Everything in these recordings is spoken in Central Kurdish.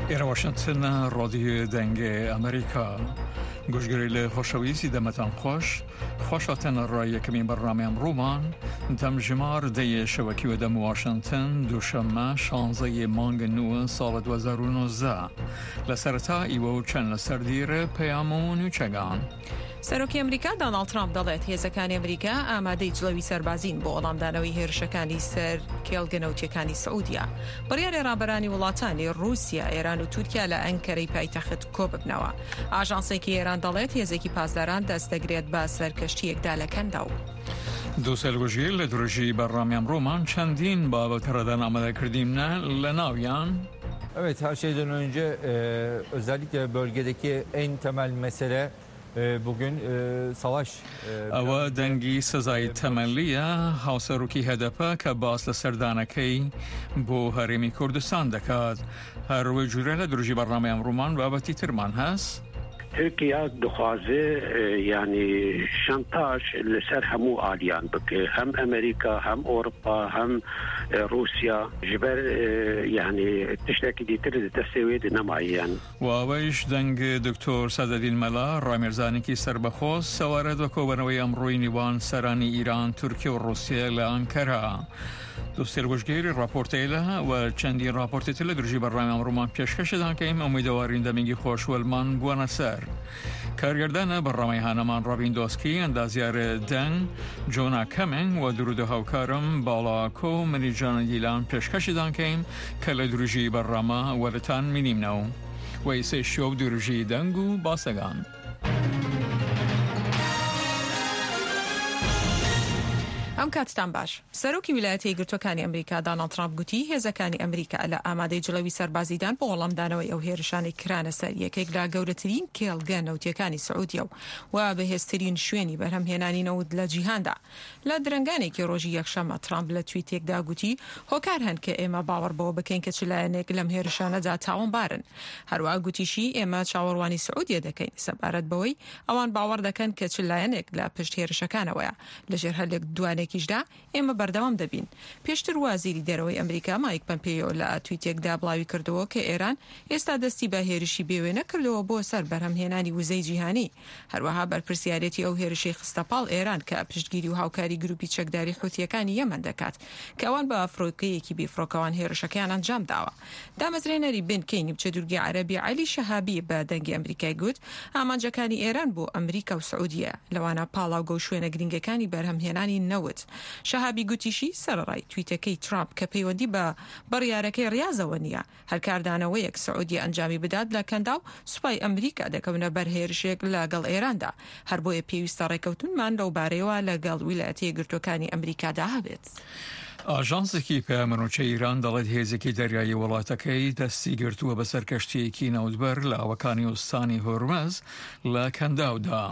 إلى واشنطن رادیو دنگ امریکا گوشگری خوشویسی دمتان خوشاتن را یکمی برنامه امرومان دمجمار دی شبکی و دم واشنطن دوشنبه 16 مانگ نو سال 2019 لسرتا ایوو چند لسردیر پیامون و چگان سەرۆکی ئەمریکا دۆناڵد ترامپ دەڵێت هێزەکانی ئەمریکا ئامادەی جڵەوی سەربازین بۆ وەڵامدانەوەی هێرشەکانی سەر کێڵگەنەوتیەکانی سعودیا. بڕیاری ڕابەرانی وڵاتانی رووسیا، ئێران و تورکیا لە ئەنکەرەی پایتەخت کۆ ببنەوە. ئاژانسێکی ئێران دەڵێت هێزێکی پاسداران دەست دەگرێت بە سەرکەشتیەکدا لە کەندا و دو سەرگۆژی لە درۆژی بەڕامی ئەمڕۆمان چەندین بابەتەڕەدان ئامادەکردیمە لە ناویان. Evet, her şeyden önce özellikle bölgedeki en temel mesele bugün savaş. ئەوە دەنگی سزای تەمەنلیە هاوسەرۆکی هەدەپە کە باس لە سەردانەکەی بۆ هەرێمی کوردستان دەکات. هەروەی جوورە لە درۆژی بەڕامی ئەمڕۆمان بابەتی ترمان هەست. تركيا دخوازه يعني شانتاج لسر همو آليان بك هم أمريكا هم أوروبا هم روسيا جبر يعني تشتكي دي ترد تسويد نمعيان وأويش دنگ دكتور سعدالدين ملا راميرزاني كي سربخوز سوارد وكوبنوي أمروي نيوان سراني إيران تركيا وروسيا لأنكرا دوستر گوشگیری راپورتیله و چندین راپورتی له درجی برنامه امرومان پیشکش دادن که این امیدواریم دمیگی خوشولمان بوانه سر کارگردان برنامه هنمان رابین دوسکی اندازیار دن جونا کمنگ و درود هاوکارم بالاکو منی جان دیلان پیشکش دادن که این کل درجی برنامه ولتان مینیم نو و ایسه شو درجی دنگو باسگان ئەم کاتتان باش. سەرۆکی ویلایەتە یەکگرتووەکانی ئەمریکا دۆناڵد ترامپ گوتی هێزەکانی ئەمریکا لە ئامادەی جڵەوی سەربازیدان بۆ وەڵامدانەوەی ئەو هێرشانەی کرانە سەر یەکێک لە گەورەترین کێڵگە نەوتیەکانی سعودیا و بەهێزترین شوێنی بەرهەمهێنانی نەوت لە جیهاندا. لە درەنگانێکی ڕۆژی یەکشەممە ترامپ لە تویتێکدا گوتی هۆکار هەن کە ئێمە باوەڕ بەوە بکەین کە چ لایەنێک لەم هێرشانەدا تاوانبارن. هەروەها گوتیشی ئێمە چاوەڕوانی سعودیە دەکەین سەبارەت بەوەی ئەوان باوەڕ دەکەن کە چ لایەنێک لە پشت هێرشەکانەوەیە. لەژێر هەلێک دوانێکیشدا ئێمە بەردەوام دەبین. پێشتر وازیری دەرەوەی ئەمریکا مایک پۆمپیۆ لە تویتێکدا بڵاوی کردەوە کە ئێران ئێستا دەستی بە هێرشی بێوێنە کردەوە بۆ سەر بەرهەمهێنانی وزەی جیهانی. هەروەها بەرپرسیارەتی ئەو هێرشەی خستەپاڵ ئێران کە پشتگیری و هاوکاری گروپی چەکداری حوتیەکانی یەمەن دەکات کە ئەوان بە ئەفرۆکەیەکی بێفرۆکەوان هێرشەکەیان ئەنجام داوە. دامەزرێنەری بن کەینی بچە دوورگی عەرەبی عەلی شەهابی بە دەنگی ئەمریکای گوت ئامانجەکانی ئێران بۆ ئەمریکا و سعودیە لەوانە پاڵاوگە و شوێنە گرنگەکانی بەرهەمهێنانی نەوت. شەهابی گوتیشی سەرڕای تویتەکەی ترامپ کە پەیوەندی بە بڕیارەکەی ڕیازەوە نییە هەرکاردانەوەیەک سعودی ئەنجامی بدات لە کەندا و سوپای ئەمریکا دەکەونە بەرهێرشێک لەگەڵ ئێراندا. هەر بۆیە پێویستە ڕێکەوتونمان لەو بارەیەوە لەگەڵ ویلایەتە یەکگرتووەکانی ئەمریکادا هەبێت. ئاژانسێکی پەیامەنووچەی ئیران دەڵێت هێزێکی دەریایی وڵاتەکەی دەستی گرتووە بە سەرکەشتیەکی نەوتبەر لە ئاوەکانی ئوستانی هۆرمەز لە کەنداودا.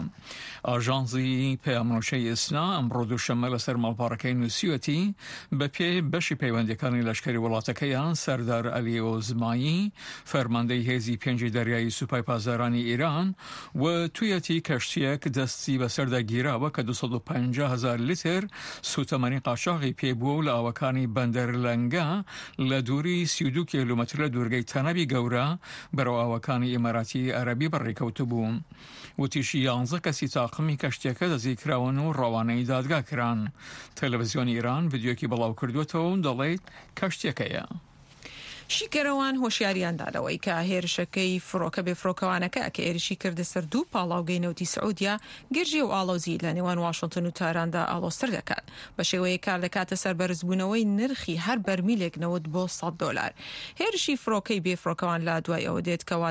ئاژانسی پەیامەنووچەی ئیسنا ئەمڕۆ دووشەممە لەسەر ماڵپەڕەکەی نووسیوەتی بە پێی بەشی پەیوەندیەکانی لەشکری وڵاتەکەیان سەردار ئەلی ئۆزمایی فەرماندەی هێزی پێنجی دەریایی سوپای پاسدارانی ئیران و تویەتی کەشتیەک دەستی بەسەردا گیراوە کە 250,000 لیتر سوتەمەنی قاچاغی پێبووە و لە ئاوەکانی بەندەر لەنگا لە دووری 32 کیلومتر لە دوورگەی تەنەبی گەورە بەرەو ئاوەکانی ئیماراتی عەرەبی بەڕێکەوت بوو. وتیشی 11 کەسی تاقمی کەشتیەکە دەزیکراون و ڕەوانەی دادگا کران. تەلەڤیزیۆنی ئیران ڤیدیۆکی بەڵاو کردوێتەوە و دەڵێت کەشتیەکەیە. شیکەرەوان هۆشیاریان دادەوەی کە هێرشەکەی فڕۆکە بێفرۆکەوانەکە کە ئێرشی کردە سەر دوو پاڵاوگەی نەوتی سعودیا گرژی و ئاڵۆزی لە نێوان واشنتن و تاراندا ئاڵۆستر دەکات بە شێوەیە کار دەکاتە سەر بەرزبوونەوەی نرخی هەر بەرمیلێک نەوت بۆ $100. هێرشی فڕۆکەی بێفرۆکەوان لە دوای ئەوە دێت کەوا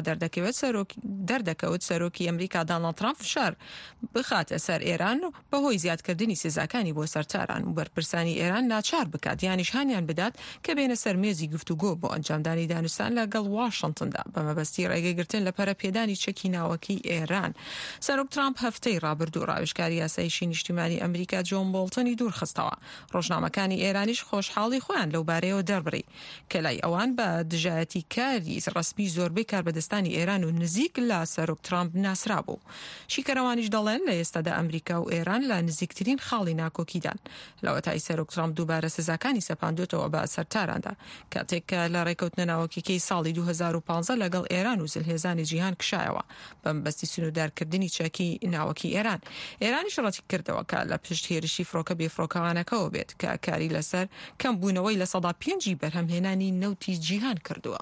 دەردەکەوت سەرۆکی ئەمریکا دۆناڵد ترامپ فشار بخاتە سەر ئێران بەهۆی زیادکردنی سزاکانی بۆ سەرتاران و بەرپرسانی ئێران ناچار بکات یانیش هانیان بدات کە بێنە سەر مێزی گفتوگۆ بۆ ئەنجامدانی دانوستان لەگەڵ واشنتندا بە مەبەستی ڕێگەگرتن لە پەرەپێدانی چەکی ناوەکی ئێران. سەرۆک ترامپ هەفتەی ڕابردوو ڕاوێژکاری یاسایشی نیشتیمانی ئەمریکا جۆن بۆڵتنی دوورخستەوە. ڕۆژنامەکانی ئێرانیش خۆشحاڵی خۆیان لەو بارەیەوە دەربڕی کە لای ئەوان بە دژایەتی کاری ڕسمی زۆربەی کاربەدەستانی ئێران و نزیک لە سەرۆک ترامپ ناسرا بوو. شیکەرەوانیش دەڵێن لە ئێستادا ئەمریکا و ئێران لە نزیکترین خاڵی ناکۆکیدان. لەوەتای سەرۆک ترامپ دووبارە سزاکانی سەپاندوێتەوە بە سەرتاراندا کاتێک کە لە لێکەوتنە ناوەکیەکەی ساڵی 2015 لەگەڵ ئێران و زلهێزانی جیهان کشایەوە بەمبەستی سنوردارکردنی چەکی ناوەکی ئێران. ئێرانیش ڕەتی کردەوە کە لە پشت هێرشی فڕۆکە بێفڕۆکەوانەکەەوە بێت کە کاری لەسەر کەم بوونەوەی لە 5 بەرهەمهێنانی نەوتی جیهان کردووە.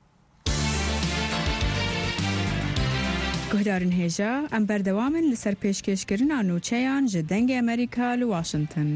گهدارن هێژە ئەم بەردەوامن لەسەر پێشکەشکردنا نوچەیان ji dengê ئەمریکا لە واشنگتن.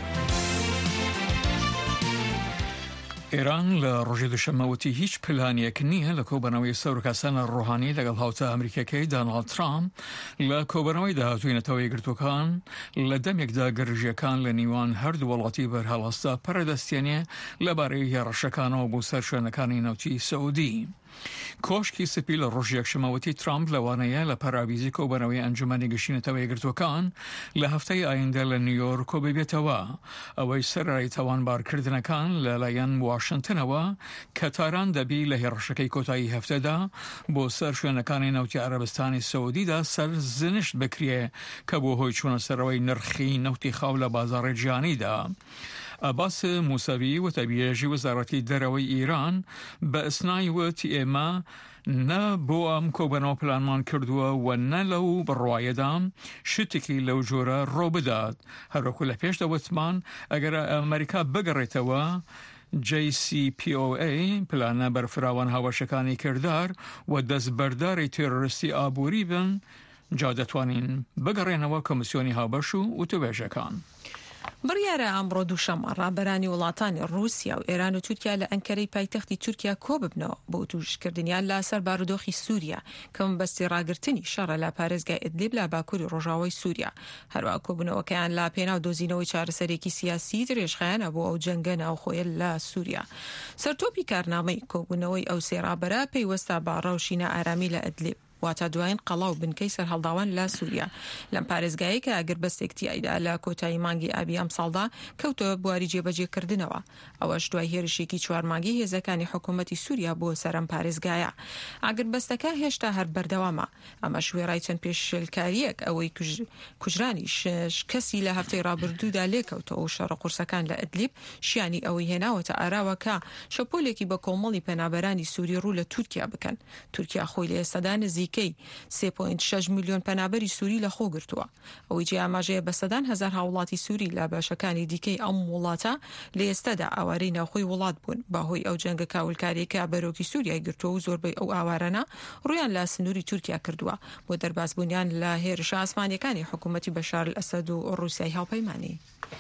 ئێران لە ڕۆژی دوشەمەوتی هیچ پلانیەک نییە لە کۆبەرەوەی سەرۆکاسانە ڕۆحانی لەگەڵ هاوتە ئەمریکەکەی داناڵد ترامپ لە کۆبەرەوەی داهاتووی یەکگرتووەکان لە دەمێکدا گەرژیەکان لە نیوان هەردوو وڵاتی بەرهەڵاستا پەرەدەستێنێ لەبارەی هێڕەشەکانەوە بۆ سەر شوێنەکانی نەوتی سەعودی. کۆشکی سپی لە ڕۆژ یەکشەمەوەتی ترامپ لەوانەیە لە پەراویزی کۆبەرەوەی ئەنجومەنی گەشتنەوەی یەکگرتووەکان لە هەفتەی ئایندە لە نیویۆرک کۆ ببێتەوە ئەوەی سەرڕای تاوانبارکردنەکان لەلایەن واشنگتنەوە کە تاران دەبی لە هێڕەشەکەی کۆتایی هەفتەدا بۆ سەر شوێنەکانی نەوتی عەرەبستانی سەعودیدا سەر زنشت بکرێ کە بۆ هۆی چوونەسەرەوەی نرخی نەوتی خاو لە بازاڕی جیهانیدا. ئەباس موسەوی وتەبیێژی وەزارەتی دەرەوەی ئیران بە ئەسنای وتی ئێمە نە بۆ ئەم کۆبەرەوە پلانمان کردووە و نە لەو بڕواایەدا شتێکی لەو جۆرە ڕۆ بدات. هەروەکو لە پێش دەوتمان ئەگەر ئەمریکا بگەڕێتەوە JCPOA پلانە بەرفراوان هاوبەشەکانی کردار و دەستبەرداری تێرۆریستی ئابووری بن جا دەتوانین بگەڕێنەوە کۆمسیۆنی هاوبەش و وتوێژەکان. بڕیارە ئەمڕۆ دووشەمە ڕابەرانی وڵاتانی رووسیا و ئێران و تورکیا لە ئەنکەرەی پایتەختی تورکیا کۆ ببنەوە بۆ توشکردنیان لەسەر بارودۆخی سووریا کە بەستی ڕاگررتنی شەڕە لە پارێزگای ئیدلیب لە باکووری ڕۆژاوای سووریا. هەروە کۆبوونەوەکەیان لا پێناو دۆزینەوەی چارەسەرێکی سیاسی درێژخایەنە بۆ ئەو جەنگە ناوخۆیە لە سووریا. سەرتۆپی کارنامەی کۆبوونەوەی ئەو سێڕابەرە پەیوەستە بە ڕەوشینە ئارامی لە ئیدلیب واتە دوایین قەڵاو بنکەی سەرهەڵداوان لە سووریا لەم پارێزگایی کە ئەگەر بەستێکتیایدا لە کۆتایی مانگی ئابی ئەم ساڵدا کەوتەوە بواری جێبەجێکردنەوە. ئەوەش دوای هێرشێکی 4 مانگی هێزەکانی حکوومەتی سووریا بۆ سەرم پارێزگایە. ئاگر بەستەکە هێشتا هەر بەردەوامە. ئەمە شوێڕای چەند پێشێلکاریەک ئەوەی کوژرانی 6 کەسی لە هەفتەی ڕابردوودا لێکەوتەوە و شەڕە قورسەکان لە ئیدلیب شیانی ئەوەی هێناوەتە ئاراوەکە شەپۆلێکی بە کۆمەڵی پەنابەرانی سووری ڕوو لە تورکیا بکەن. تورکیا خۆی لە ئێستادا نزیکەی 3.6 میلیۆن پەنابەری سووری لە خۆ گرتووە. ئەوەی جێ ئاماژەیە بە سەدان هەزار هاوڵاتی سووری لە باشەکانی دیکەی ئەم وڵاتە لە ئێستادا ئاوارەی ناوخۆی وڵات بوون بەهۆی ئەو جەنگە کاولکاریەکە بەرۆکی سووریای گرتووە و زۆربەی ئەو ئاوارانە ڕویان لە سنووری تورکیا کردووە بۆ دەربازبوونیان لە هێرشە ئاسمانیەکانی حکوومەتی بەشار الئەسەد و ڕووسیای هاوپەیمانی.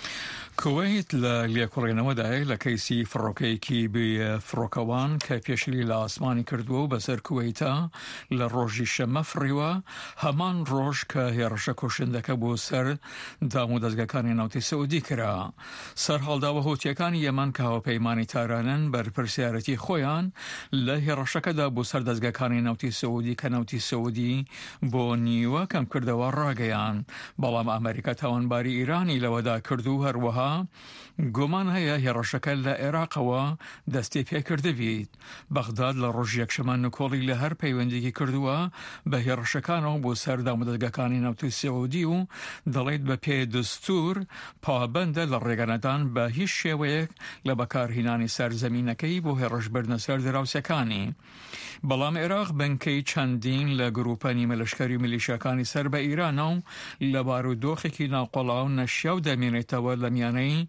کوێیت لە لێکۆڕێنەوەدایە لە کەیسی فڕۆکەیەکی فڕۆکەوان کە پێشلی لە ئاسمانی کردووە و بەسەر کوێیتە لە ڕۆژی شەمە فڕیوە هەمان ڕۆژ کە هێڕەشە کوشندەکە بۆ سەر دام و دەستگاکانی ناوتی سەعودی کرا. سەر هەڵداوە هۆتیەکانی یەمان کە هاوپەیمانی تارانن بەرپرسیارەتی خۆیان لە هێڕەشەکەدا بۆ سەر دەستگاکانی ناوتی سەعودی کە ناوتی سەعودی بۆ نیوە کەم کردەوە ڕاگەیان. بەڵام ئەمریکا تاوانباری ئیرانی لەوەدا کردو هەروەها گومان هەیە هێڕەشەکە لە عێراقەوە دەستی پێکردبیت. بەغداد لە ڕۆژ یەکشەمە نکۆڵی لە هەر پەیوەندێکی کردووە بە هێڕەشەکانەوە بۆ سەر دامودەستگاکانی ناوتی سەعودی و دەڵێت بە پێ دستور پابەندە لە ڕێگەنەدان بە هیچ شێوەیەک لە بەکارهێنانی سەرزەمینەکەی بۆ هێڕەشبردنە سەر دراوسەکانی. بەڵام عێراق بنکەی چەندین لە گروپە نیمەلەشکەری و میلیشیاکانی سەر بە ئیرانە و لە بارودۆخێکی ناوقۆڵاو نەشیاو دەمێنێتەوە لە میانەی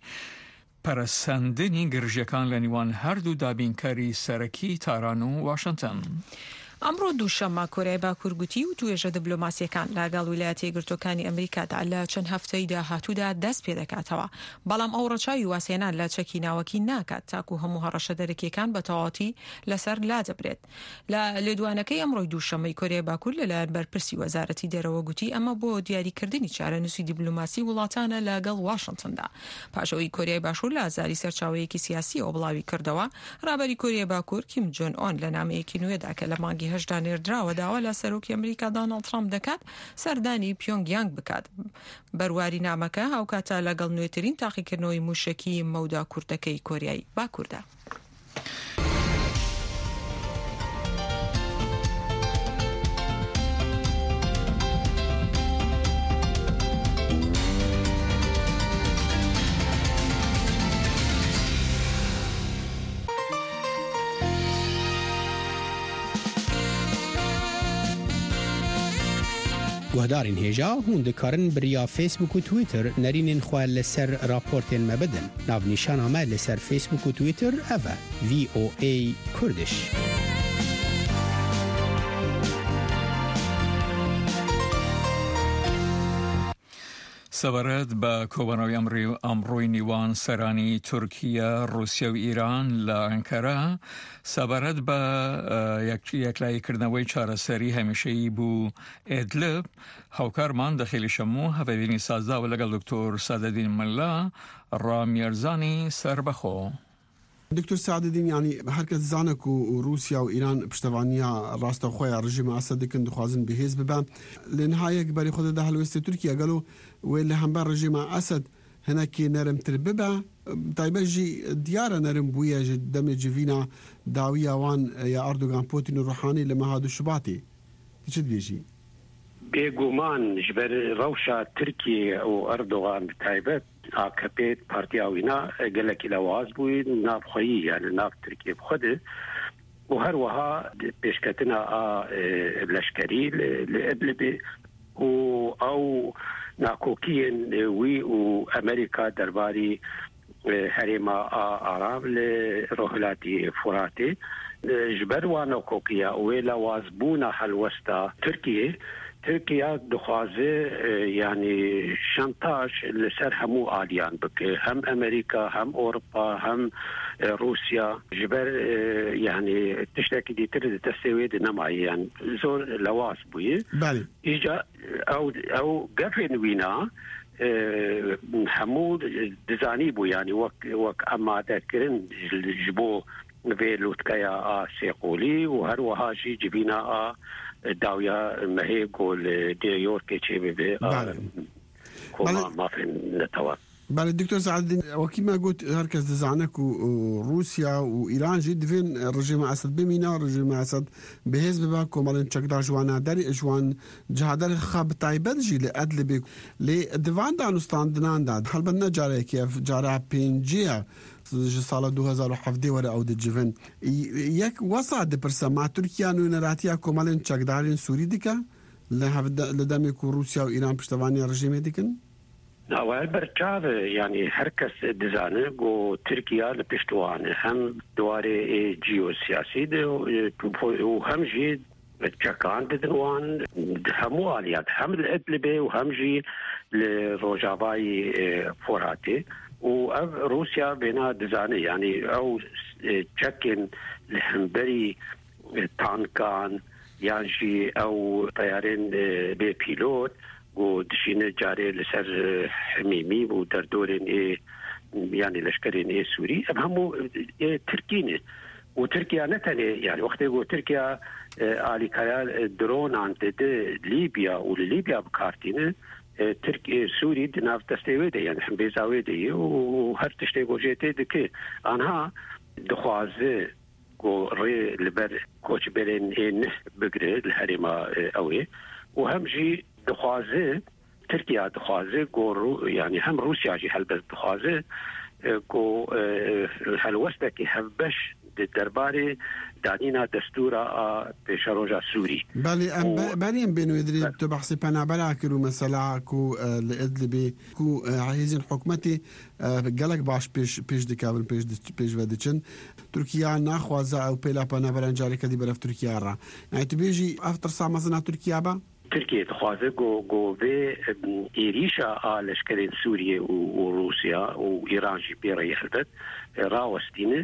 پەرەسەندنی گرژەکان لە نیوان هەردوو دابینکاری سەرەکی تاران و واشنگتن. ئەمڕۆ دووشەمە کۆریای باکوورگوتی و توێژە دیبلۆماسیەکان لەگەڵ ویلایەتە یەکگرتووەکانی ئەمریکادا لە چەند هەفتەی داهاتوودا دەست پێ دەکاتەوە. بەڵام ئەو ڕەچاوی واسێنان لە چەکی ناوەکی ناکات تاکو هەموو هەڕەشە دەرەکیەکان بە تەواوەتی لەسەر لادەبرێت. لە لێدوانەکەی ئەمڕۆی دووشەمەی کۆریای باکوور لەلایەن بەرپرسی وەزارەتی دەرەوە گوتی ئەمە بۆ دیاریکردنی چارەنووسی دیبلۆماسی وڵاتانە لەگەڵ واشنگتندا. پاشەوەی کۆریای باشوور لە ئازاری سەرچاوەیەکی سیاسیەوە بڵاوی کردەوە. ڕابەری کۆریای باکوور کیم جۆن ئۆن لە نامەیەکی نوێدا کە لە مانگی هەشدا نێردراوە داوا لە سەرۆکی ئەمریکا داناڵد ترامپ دەکات سەردانی پیۆنگیانگ بکات. بەرواری نامەکە هاوکاتە لەگەڵ نوێترین تاقیکردنەوەی موشکی مەودا کورتەکەی کۆریای باکووردا. گهدارین هیجا هون دکارن بریا فیسبوک و تویتر نرینین خواه لسر راپورتین مبدن. ناو نیشان همه لسر فیسبوک و تویتر اوه VOA کردش. سەبارەت بە کۆبنەوەی ئەمڕۆی نیوان سەرانی تورکیا، رووسیا و ئیران لە ئەنکەرا سەبارەت بە یەکلاییکردنەوەی چارەسەری هەمیشەیی بوو ئێدلب، هاوکارمان دەخیلی شەموو هەڤەبینی سازداوە لەگەڵ دکتۆر سادەدین ملا ڕامێرزانی سەربەخۆ. دكتور سعد الدين يعني هركز زانك وروسيا وإيران بشتوانيا راستا خويا رجيم أسد كن دخوازن بهيز ببا لنهاية كباري خود ده هلوست تركيا قالوا وين هم رجيم أسد هناك نرم ترببا طيبجي ديارة نرم بويا دم جفينا داوية وان يا أردوغان بوتين الروحاني لما هادو شباتي تشد بيجي بێگومان ژبەر ڕەوشە تورکی و ئەردۆغان تایبەت ئاکەپێت پارتیاوینا گەلێکی لەواز بووی ناوخۆیی یانە ناو تورکیە بخۆدە و هەروەها پێشکەتنە لەشکەری لە ئەدلبێ و ئەو ناکۆکیên وی و ئەمریکا دەرباری هەرێما ئارام لە ڕۆهلاتی فوراتێ ژبەر وانە کۆکیە وێ لەوازبوونە هەلوەستا تركيا دخوازي يعني شانتاج لسر همو آليان بك هم أمريكا هم أوروبا هم روسيا جبر يعني تشتكي دي ترد تسويد نمعي يعني زور لواس بوي بالي إجا أو قفن وينا همو دزاني بو يعني وك أما ذاكرين جبو نبيلوتكايا سيقولي وهروها جي جبينا داوية ما هي قول ديوركي تشيبي بي ما في نتوى. بالي الدكتور سعد الدين وكما قلت هركز دزعنك وروسيا وإيران جد فين رجيم أسد بمينا رجيم أسد بهز بباك ومالين تشكدار جوانا داري جوان جهادار خاب طيبت جي لأدلبك لدفان دانستان دنان داد هل بدنا جاري كيف جاري بينجيا سال 2017 ولا عودة جفن يك وصعد برسا مع تركيا نراتيا كمالين تشكدارين سوري ديكا لدامك روسيا وإيران بشتواني رجيم ديكن أول برجع يعني هركس دزانة جو تركيا لبشتوانة هم دواري جيوسياسي وهم جي تشكان ددوان همو آليات هم الأدلبة وهم جي لروجافاي فوراتي وروسيا بينا دزانة يعني أو تشكن لهمبري تانكان يعني أو طيارين ببيلوت ودشينا جاري لسر حميمي ودردورين يعني لشكرين سوري همو تركينه وتركيا نتني يعني وقت يقول تركيا آلي كايا درون عن ليبيا وليبيا بكارتينه تركيا سوري دناف تستيويدي يعني هم بيزاويدي وهر تشتيقو جيتي دكي انها دخوازي قو ري لبر كوش بلين بقري الهريمة اوي وهم جي دخوازي تركيا دخوازي قو يعني هم روسيا جي هلبس دخوازي قو هلوستكي هبش درباري دانينا دستورا بشروجا سوري بالي بينو يدري تبحثي بنا بلاكر ومسلا كو لإدلبي كو عايزين حكمتي قالك باش بيش دكابل بيش وديشن تركيا ناخوازا او بيلا بنا برانجاري كدي برف تركيا را يعني تبيجي افتر ساعة مثلا تركيا با تركيا تخوازي جو في إيريشا لشكرين سوريا وروسيا وإيران جي بيرا يخلبت راوستينه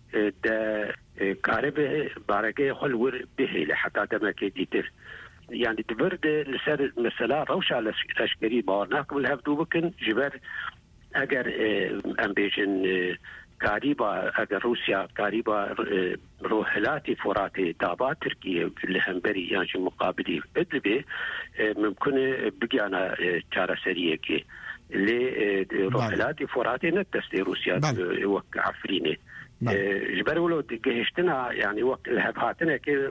دا كاربه باركه خلور به لحتى دمك ديتر يعني تبرد لسر مثلا روشة لشكري بارناكم الهفدو بكن جبر اگر امبيجن قريبا اگر روسيا قريبا روحلاتي فراتي دابا تركيا لهمبري يعني مقابلي ادلبي ممكن بقيانا چارة سريكي لروحلاتي فراتي نتستي روسيا وك عفريني جبر ولو جهشتنا يعني وقت الهباتنا كي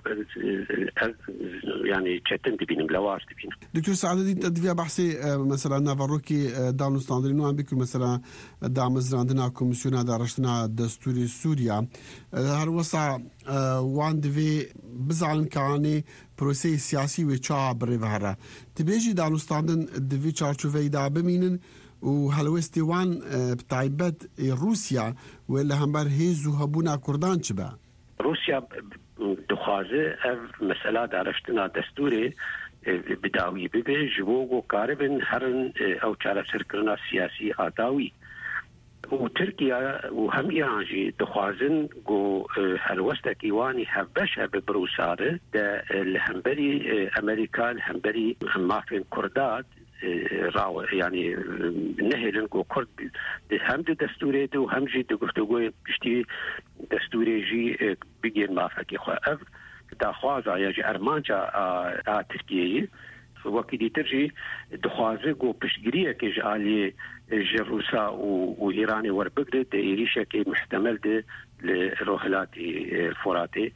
يعني تشتن تبين لواش تبين. دكتور سعد الدين تدفيا بحثي مثلا نافروكي دانو ستاندرينو عم بيكون مثلا دعم زراندنا كوميسيون دارشتنا دستوري سوريا هر وسع وان دفي بزعلن كاني بروسي سياسي وچا بريفهرا تبيجي دانو ستاندن دفي چارچوفي دا بمينن وهلوستي وان بتايبت روسيا ولا همبر هيزو هبونا كردان چبا روسيا دخوازه مسألة دارشتنا دستوري بداوي ببه جبوغو كاربن هرن او چارة سرکرنا سياسي آداوي وتركيا وهم إيرانجي دخوازن جو هلوستك إيواني هبش ببروساره ده الهمبري أمريكا الهمبري همافين كردات راو يعني نهلن جو كرد هم دستوري دو هم جي دو بشتي دستوري جي بيجين ما فكي خو اف داخوازا يجي ارمانجا تركيا وكي ترجي دخوازه جو بشغريه كي جالي جروسا وايراني وربقد ايريشا كي محتمل ده لروحلاتي فراتي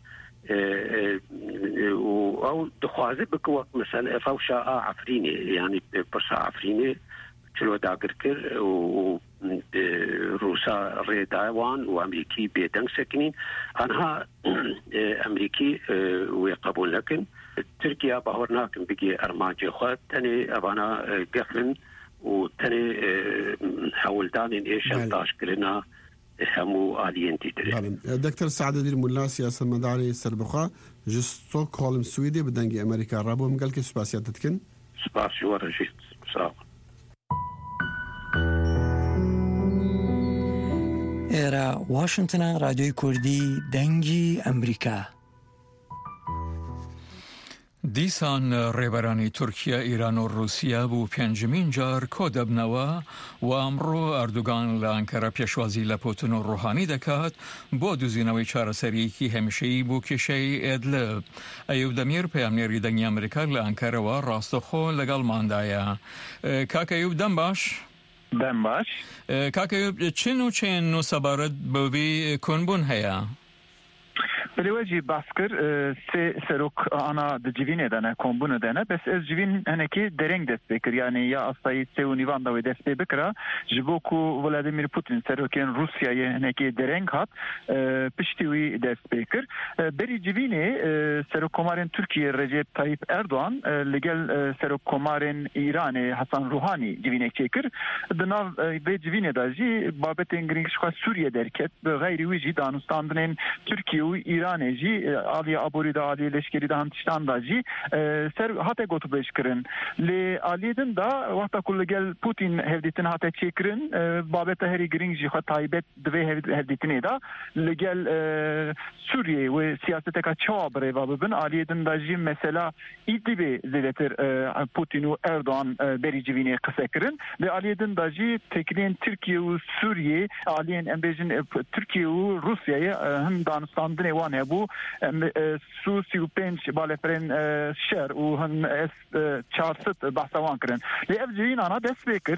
او دخوازه بكوك مثلا فوشا عفريني يعني برشا عفريني شلو داقر كر وروسا ريداوان وامريكي بيدن سكنين انها امريكي ويقبول لكن تركيا بهورناكم بقي ارماجي خوات تاني ابانا قفن وتاني حولدان ايش انتاش كرنا همو آليين تدري. دكتور سعد الدين ملا سياسة مداري سربخا جستوك هولم سويدي بدنجي أمريكا رابو مقال كي سباسيات تتكن؟ سباسي ورجيت سلام. إيرا واشنطن راديو كردي دنجي أمريكا. دیسان ڕێبەرانی تورکیا ئیران و رووسیا بوو پێنجمین جار کۆ دەبنەوە و ئەمڕۆ ئەردوگان لە ئەنکەرە پێشوازی لە پوتین و ڕوحانی دەکات بۆ دوزینەوەی چارەسەریەکی هەمیشەیی بۆ کێشەی ئێدلب. ئەیوب دەمیر پەیامنێری دەنگی ئەمریکا لە ئەنکەرەوە ڕاستەخۆ لەگەڵماندایە. کاک ئەیوب دەم باش؟ دەم باش. کاک ئەیوب چین و چێن و سەبارەت بەوی کۆنبوون هەیە؟ بلواجی باسکر سروک آنا دجوینه دانه کمبونه دانه بس از جوین هنکی درنگ دست بکر یعنی یا اصلی سو نیوان داوی دست بکره جبوکو ولادیمیر پوتین سروکین روسیای هنکی درنگ هات پشتیوی دست بکر بری جوینه سروک کمارن ترکیه رجب طایب اردوان لگل سروک کمارن ایران حسن روحانی جوینه چکر دناو به جوینه داجی بابت انگرینگش خواه سوریه درکت غیری ویجی دانستاندنین ترکیه و ایران جی عالی ابوری دا عالی لشکری دا هم تشتان دا جی سر هاته گوتو بشکرن لی علیدن دا وقتا کل گل پوتین هفدیتن هاته چکرن بابت هری گرینگ جی خود تایبت دوی هفدیتنی دا لگل سوریه و سیاست کا چوا بره و ببن علیدن دا جی مثلا ایدی زیدتر پوتین و اردوان بری جوینی قصه کرن لی علیدن دا جی تکرین ترکیه و سوریه علیین امبیجن ترکیه و روسیه هم دانستاندن وان بو سو 35 بالفرین شهر و هم اس 400 بحثوان کرن لی اف جوین آنا دست بکر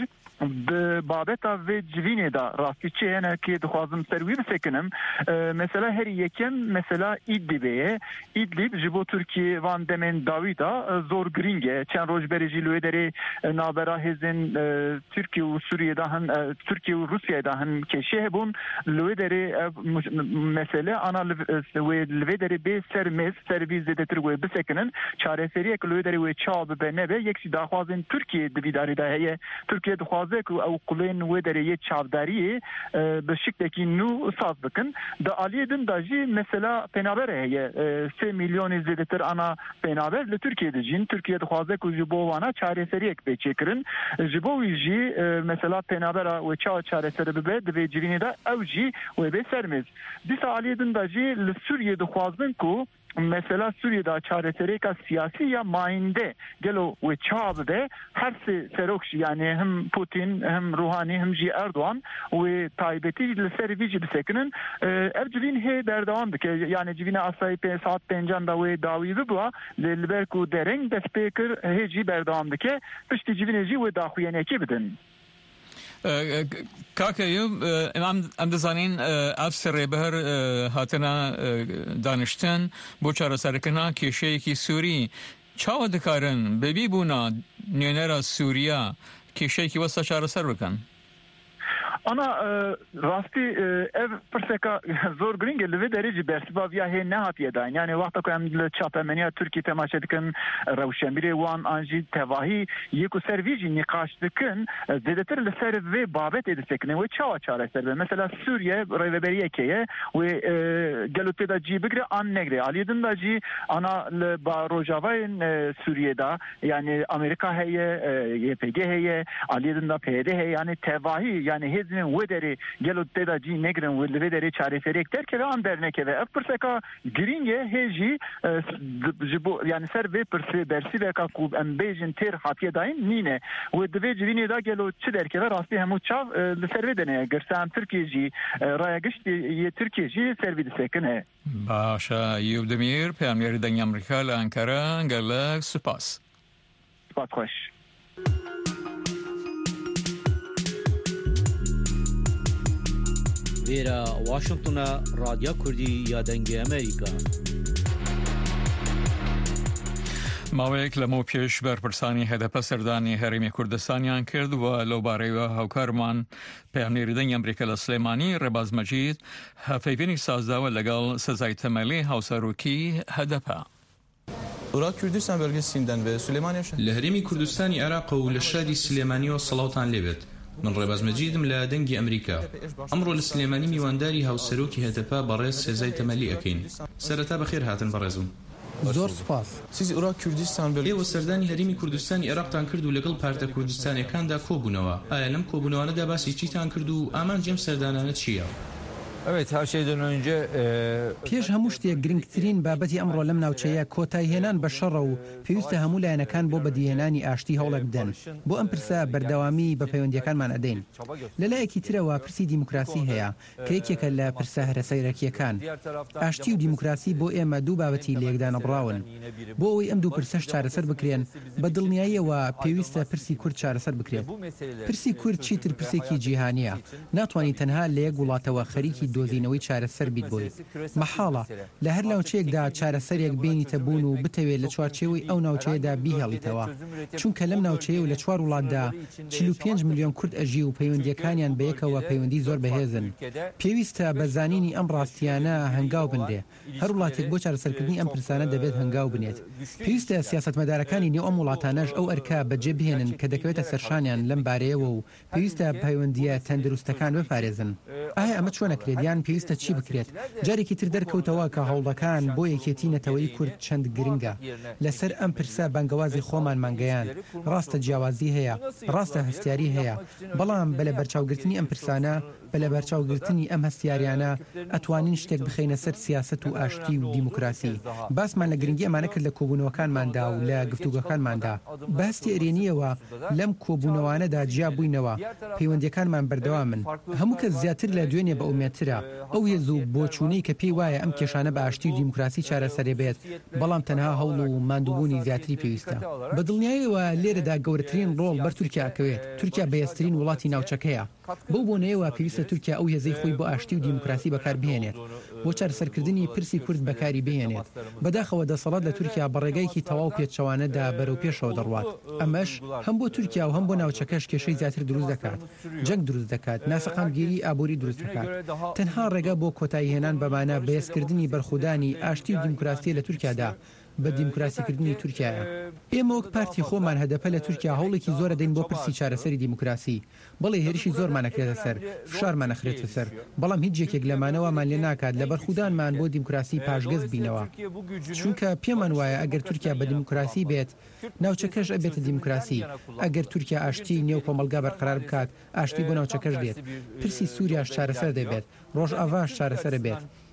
بابتا و جوینه دا راستی چه هنه که دخوازم سروی بسکنم مثلا هر یکم مثلا ایدلیبه ایدلیب جبو ترکیه وان دمن داویدا زور گرینگه چند روز بری جلوه داره نابرا هزین ترکیه و سوریه دا هن ترکیه و روسیه دا هن کشه بون لوه داره مثلا آنا لوه داره به سرمز سرویز دیتر و بسکنن چاره سریه که لوه داره و چاب به نبه یکسی داخوازن ترکیه دویداری دا هیه ترکیه دخوازه که او قلین و داره یه چابداریه به شکلکی نو ساز بکن دا آلیه دن داجی مثلا پینابره هیه 3 میلیون زیدتر آنا پینابر لترکیه دجین ترکیه دخوازه که جبوانا چاره سریه که بیچه کرن جبوی جی مثلا پینابره و چاره سری ببه دوی جوینه دا او جی و به سرمز دیسا آلیه دن داجی لسوریه دخوازن که مثلا سوریه دا چاره سریکا سیاسی یا ماینده گلو و چاب ده هر سروکش یعنی هم پوتین هم روحانی هم جی اردوان و تایبتی لسر ویجی بسکنن ارجوین هی بردوان بکه یعنی جوین اصایی ساعت 5 دا و داوی ببوا للبرکو درنگ دست بکر هی جی بردوان بکه پشتی جوین جی و داخوینه کی بدن کاکەیوب ئەم دەزانین ئەف سەرێبەر هاتنە دانیشتن بۆ چارەسەرکردنا کێشەیەکی سووری چاوە دەکارن بەبی بوونا نوێنەرە سووریا کێشەیەکی وەستە چارەسەر بکەن. Ana rastî ev pirseka zor giring li vê derê bersivaviya hê nehatiye dayin. Yani wexta ku em li çapemeniya Tirkiye temaşe dikin rewşenbîrê wan an jî tevahî yê ku ser vî jî nîqaş dikin zêdetir li ser vê babetê disekine wê çawa çareser be. Mesela Sûriye rêveberiyekê ye wê gelo tê da cî bigire an negire. Aliyê din da jî ana li rojavayên Sûriye da yani Amerika heye, YPG heye, aliyê din da PYD heye yani tevahî yani hêzin wê derê gelo tê da cî negirin wê li vê derê çareseriyek derkeve an dernekeve. Ev pirseka giring e hê jî ji bo yani ser vê bersîveka ku em bêjin têr hatiye dayîn nîne. Wê divê civînê da gelo çi derkeve rastî hemû çav li ser vê deneye. Girsa em Tirkiye jî raya giştî yê Tirkiye jî ser vî disekin e. باشە یوبدمیر پامێری دەنگی ئەمریکا لە ئەنکەرە گەلک سوپاس. سپاس خۆش. وێرە واشنگتنە رادیۆ کوردی یا دەنگی ئەمریکا. ماوەیەک لەمە پێش بەرپرسانی هەدەپە سەردانی هەرێمی کوردستانیان کرد و لەو بارەیەوە هاوکارمان پەیامنێری دەنگی ئەمریکا لە سلێمانی ڕێباز مەجید هەفەیڤێنی سازداوە لەگەڵ سزای تەمەلی هاوسەرۆکی هەدەپە. Irak Kürdistan bölgesinden ve Süleymaniye لە هەرێمی کوردستانی عێراق و لە شاری سلێمانیەوە سەڵاوتان لێبێت. من ڕێباز مەجیدم لە دەنگی ئەمریکا. ئەمڕۆ لە سلێمانی میوانداری هاوسەرۆکی هەدەپە بەڕێز سزای تەمەلی ئەکەین. سەرەتا بەخێر هاتن بەڕێزم. زۆر سپاس. Siz Irak Kürdistan ئێوە سەردانی هەرێمی کوردستانی عێراقتان کرد و لەگەڵ پارتە کوردستانیەکاندا کۆبوونەوە. ئایا لەم کۆبوونەوەدا باسی چیتان کرد و ئامانجێم سەردانانە چییە؟ Evet, her şeyden önce پێش هەموو شتێک گرنگترین بابەتی ئەمڕۆ لەم ناوچەیە کۆتایهێنان بە شەڕە و پێویستە هەموو لایەنەکان بۆ بەدیهێنانی ئاشتی هەوڵێک بدەن بۆ ئەم پرسە بەردەوامی بە پەیوەندیەکانمان ئەدەین. لەلایەکی ترەوە پرسی دیموکراسی هەیە کە یەکێکە لە پرسە هەرەسەیرەکیەکان. ئاشتی و دیموکراسی بۆ ئێمە دوو بابەتی لە یەکدا نەبڕاون. بۆ ئەوەی ئەم دوو پرسەش چارەسەر بکرێن بە دڵنیاییەوە پێویستە پرسی کورد چارەسەر بکرێت. پرسی کورد چیتر پرسێکی جیهانیە. ناتوانانی تەنها لە یەک وڵاتەوە خەریکی دۆزینەوەی چارەسەر بیت بۆی. مەحاڵە لە هەر ناوچەیەکدا چارەسەرێک بینیتە بوون و بتەوێت لە چوارچێوەی ئەو ناوچەیەدا بیهێڵیتەوە. چونکە لەم ناوچەیە و لە 4 وڵاتدا 45 میلیۆن کورد ئەژی و پەیوەندیەکانیان بەیەکەوە پەیوەندی زۆر بەهێزن. پێویستە بە زانینی ئەم ڕاستیانە هەنگاو بندێ. هەر وڵاتێک بۆ چارەسەرکردنی ئەم پرسانە دەبێت هەنگاو بنێت. پێویستە سیاسەتمەدارەکانی نێو ئەم وڵاتانەش ئەو ئەرکە بەجێ بهێنن کە دەکەوێتە سەرشانیان لەم بارەیەوە و پێویستە پەیوەندیە تەندروستەکان بپارێزن. ئایا ئەمە چۆن نەکرێت یان پێویستە چی بکرێت؟ جارێکی تر دەرکەوتەوە کە هەوڵەکان بۆ یەکێتی نەتەوەی کورد چەند گرنگە. لەسەر ئەم پرسە بانگەوازی خۆمان مانگەیان. ڕاستە جیاوازی هەیە، ڕاستە هەستیاری هەیە، بەڵام بەلە بەرچاوگرتنی ئەم پرسانە بەلە بەرچاوگرتنی ئەم هەستیاریانە ئەتوانین شتێک بخەینە سەر سیاست و ئاشتی و دیموکراسی. باسمان لە گرنگی ئەمانە کرد لە کۆبوونەوەکانماندا و لە گفتوگەکانماندا. باستی ئەرێنیەوە لەم کۆبوونەوانەدا جیا بووینەوە پەیوەندیەکانمان بەردەوامن. هەموو کەس زیاتر لە دوێنێ بە ئومێدترە. ئەو هێز و بۆچوونەی کە پێی وایە ئەم کێشانە بە ئاشتی و دیموکراسی چارەسەرێ بێت، بەڵام تەنها هەوڵ و ماندووبوونی زیاتری پێویستە. بە دڵنیاییەوە لێرەدا گەورەترین ڕۆڵ بەر تورکیا ئەکەوێت. تورکیا بەهێزترین وڵاتی ناوچەکەیە. بەو بۆنەیەوە پێویستە تورکیا ئەو هێزەی خۆی بۆ ئاشتی و دیموکراسی بەکاربهێنێت، بۆ چارەسەرکردنی پرسی کورد بەکاری بهێنێت. بەداخەوە دەسەڵات لە تورکیا بە ڕێگایکی تەواو پێچەوانەدا بەرەو پێشەوە دەڕوات. ئەمەش هەم بۆ تورکیا و هەم بۆ ناوچەکەش کێشەی زیاتر دروست دەکات، جەنگ دروست دەکات، ناسەقامگیری ئابووری دروست دەکات. تەنها ڕێگا بۆ کۆتاییهێنان بەمانە بەهێزکردنی بەرخودانی ئاشتی و دیموکراسی لە تورکیادا بە دیموکراسیکردنی تورکیایە. ئێمە وەک پارتی خۆمان هەدەپە لە تورکیا هەوڵێکی زۆرە دەین بۆ پرسی چارەسەری دیموکراسی. بەڵێ هێرشی زۆرمان نەکرێتە سەر، فشارمان نەخرێتە سەر، بەڵام هیچ یەکێک لەمانەوەمان لێ ناکات لە بەرخودانمان بۆ دیموکراسی پاشگەز بینەوە. چونکە پێمان وایە ئەگەر تورکیا بە دیموکراسی بێت، ناوچەکەش ئەبێتە دیموکراسی. ئەگەر تورکیا ئاشتی نێو کۆمەلگا بەرقرار بکات، ئاشتی بۆ ناوچەکەش دێت. پرسی سووریاش چارەسەر دەبێت، ڕۆژئاواش چارەسەر بێت.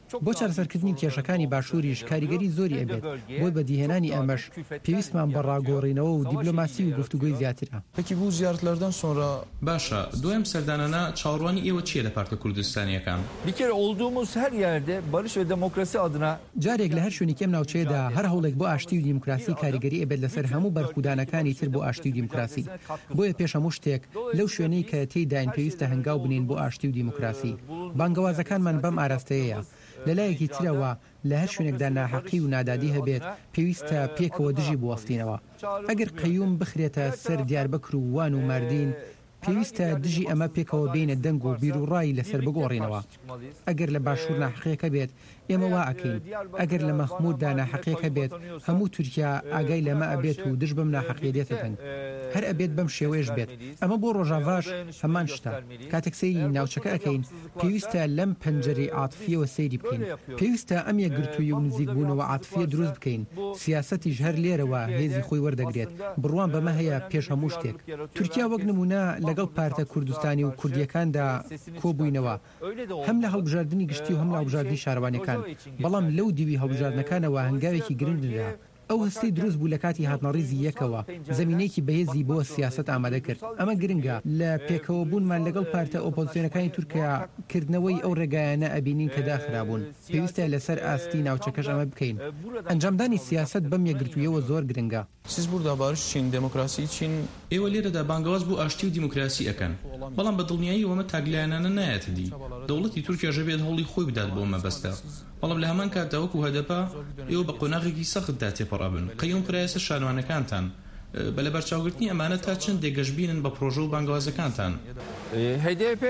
بۆ چارەسەرکردنی کێشەکانی باشووریش کاریگەری زۆری ئەبێت بۆی بەدیهێنانی ئەمەش پێویستمان بە ڕاگۆڕینەوە و دیبلۆماسی و گفتوگۆی زیاترە. پێکی بوو زیارەتلەردان سۆنرا باشە دویم سەردانانە چاوەڕوانی ئێوە چیە لە پارتە کوردستانیەکان؟ Bir kere olduğumuz her yerde barış ve demokrasi adına جارێک لە هەر شوێنێکی ئەم ناوچەیەدا هەر هەوڵێک بۆ ئاشتی و دیموکراسی کاریگەری ئەبێت لەسەر هەموو بەرخودانەکانی تر بۆ ئاشتی و دیموکراسی. بۆیە پێش هەموو شتێک لەو شوێنەی کە تێیداین پێویستە هەنگاو بنین بۆ ئاشتی و دیموکراسی. بانگەوازەکانمان بەم ئاراستەیەیە. لەلایەکی ترەوە لە هەر شوێنێکدا ناحەقی و نادادی هەبێت پێویستە پێکەوە دژی بوەستینەوە. ئەگەر قەیوم بخرێتە سەر دیاربەکر و وان و ماردین پێویستە دژی ئەمە پێکەوە بینە دەنگ و بیر و ڕای لەسەر بگۆڕینەوە. ئەگەر لە باشوور ناحەقیەکە بێت ئێمە وا ئەکەین. ئەگەر لە مەخموددا ناحەقیەکە بێت هەموو تورکیا ئاگای لەمە ئەبێت و دژ بەم ناحەقیە دێتە دەنگ. هەر ئەبێت بەم شێوەیەش بێت. ئەمە بۆ ڕۆژاواش هەمان شتە. کاتێک سەیری ناوچەکە ئەەکەین پێویستە لەم پەنجەرەی عاتفیەوە سەیری بکەین. پێویستە ئەم یەکگرتووی و نزیک بوونەوە عاتفیە دروست بکەین. سیاسەتیش هەر لێرەوە هێزی خۆی وەردەگرێت. بڕوان بەمە هەیە پێش هەموو شتێک. تورکیا وەک نمونە لەگەڵ پارتە کوردستانی و کوردیەکاندا کۆبووینەوە هەم لە هەڵبژاردننی گشتی و هەم لە هەڵبژاردننی شارەوانەکان. بەڵام لەو دیوی هەڵبژاردنەکانەوە هەنگاوێکی گرنگدا ئەو هەستەی دروست بوو لە کاتی هاتنەڕیزی یەکەوە زمینەیەکی بەهێزی بۆ سیاست ئامادە کرد. ئەمە گرنگە لە پێکەوە بوونمان لەگەڵ پارتە ئۆپۆزیسیۆنەکانی تورکیا کردنەوەی ئەو ڕێگایانە ئەبینین کە داخرابوون. پێویستە لەسەر ئاستی ناوچەکەش ئەمە بکەین. ئەنجامدانی سیاست بەم یەکگرتوویەوە زۆر گرنگە. سیز بووردا بارش چین دموکراسی چین ئێوە لێرەدا بانگەواز بۆ ئاشتی و دیموکراسی ئەەکەن بەڵام بە دڵنیایی ئەومە تاگلایانانە نایەتە دی دەوڵەتی تورکیا ژەبێت هەوڵی خۆی بدات بۆ مەبەستە بەڵام لە هەمان کاتەوەکو هەدەپا ئێوە بە قۆناغێکی سەختدا تێپەڕابن قەیوم کرایەسە شانوانەکانتان بە لە بەرچاوگرتنی ئەمانە تا چەند دێگەشببینن بە پرۆژە و بانگوازەکانتان. HDP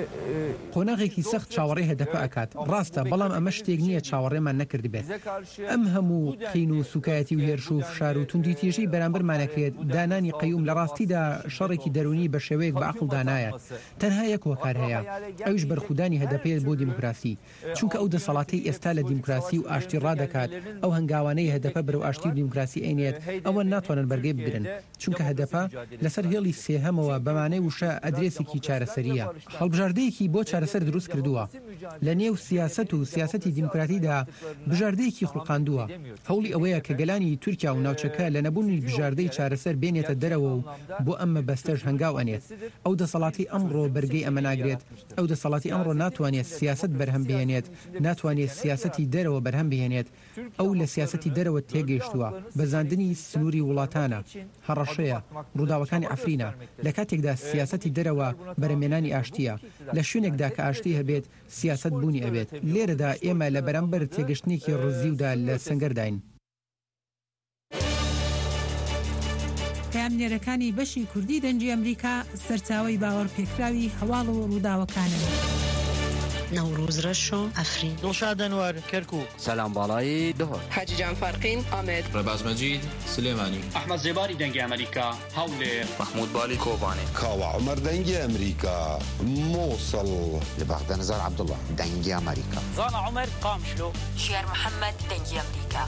قۆناغێکی سەخت چاوەڕێ هەدەپە ئەکات ڕاستە بەڵام ئەمە شتێک نییە چاوەڕێمان نەکردی بێت. ئەم هەموو قین و سوکایەتی و هێرش و فشار و توندی تێژەی بەرامبەرمانەکرێت دانانی قەیوم لە ڕاستیدا شەڕێکی دەرونی بە شێوەیەک بە عەقڵدا نایە. تەنها یەک هۆکار هەیە ئەویش بەرخودانی هەدەپەیە بۆ دیموکراسی چونکە ئەو دەسەڵاتی ئێستا لە دیموکراسی و ئاشتی ڕادەکات ئەو هەنگاوانەی هەدەپە بەرەو ئاشتی و دیموکراسی ئەینێت ئەوە ناتوانن بەرگەی بگرن چونکە هەدەپە لەسەر هێڵی سێهەمەوە بەمانەی وشە ئەدرێسێکی چارەسەریە. هەڵبژاردەیەکی بۆ چارەسەر دروست کردووە لە نێو سیاست و سیاسەتی دیموکراتیدا بژاردەیەکی خوڵقاندووە. هەوڵی ئەوەیە کە گەلانی تورکیا و ناوچەکە لە نەبوونی بژاردەی چارەسەر بێنێتە دەرەوە و بۆ ئەمە بەستەش هەنگاو ئەنێت. ئەو دەسەڵاتی ئەمڕۆ بەرگەی ئەمە ناگرێت. ئەو دەسەڵاتی ئەمڕۆ ناتوانێت سیاست بەرهەم بهێنێت ناتوانێت سیاسەتی دەرەوە بەرهەم بهێنێت. ئەو لە سیاسەتی دەرەوە تێگەیشتووە بەزاندنی سنووری وڵاتانە هەڕەشەیە ڕووداوەکانی ئەفرینە لە کاتێکدا سیاسەتی دەرەوە بەرەمێنانی ئاشتیە لە شوێنێکدا کە ئاشتی هەبێت سیاست بوونی ئەبێت. لێرەدا ئێمە لە بەرامبەر تێگەشتنێکی ڕزیودا لە سەنگەرداین. پامنێرەکانی بەشی کوردی دەنگی ئەمریکا سەرچاوەی باوەڕ پێکراوی هەواڵ و ڕووداوەکانن. نوروز رشو افرین دڵشاد ئەنوار کەرکووک سەلام باڵایی دهۆر حاجی جان فەرقین ئامێد ڕێباز مەجید سلێمانی ئەحمەد زێباری دەنگی ئەمریکا هەولێر محمود بالی کۆبانێ کاوە عومەر دەنگی ئەمریکا مووسڵ لبەغدە نزار عەبدوڵڵا دەنگی ئەمریکا زانا عومەر قامشلۆ شێر محەممەد دەنگی ئەمریکا.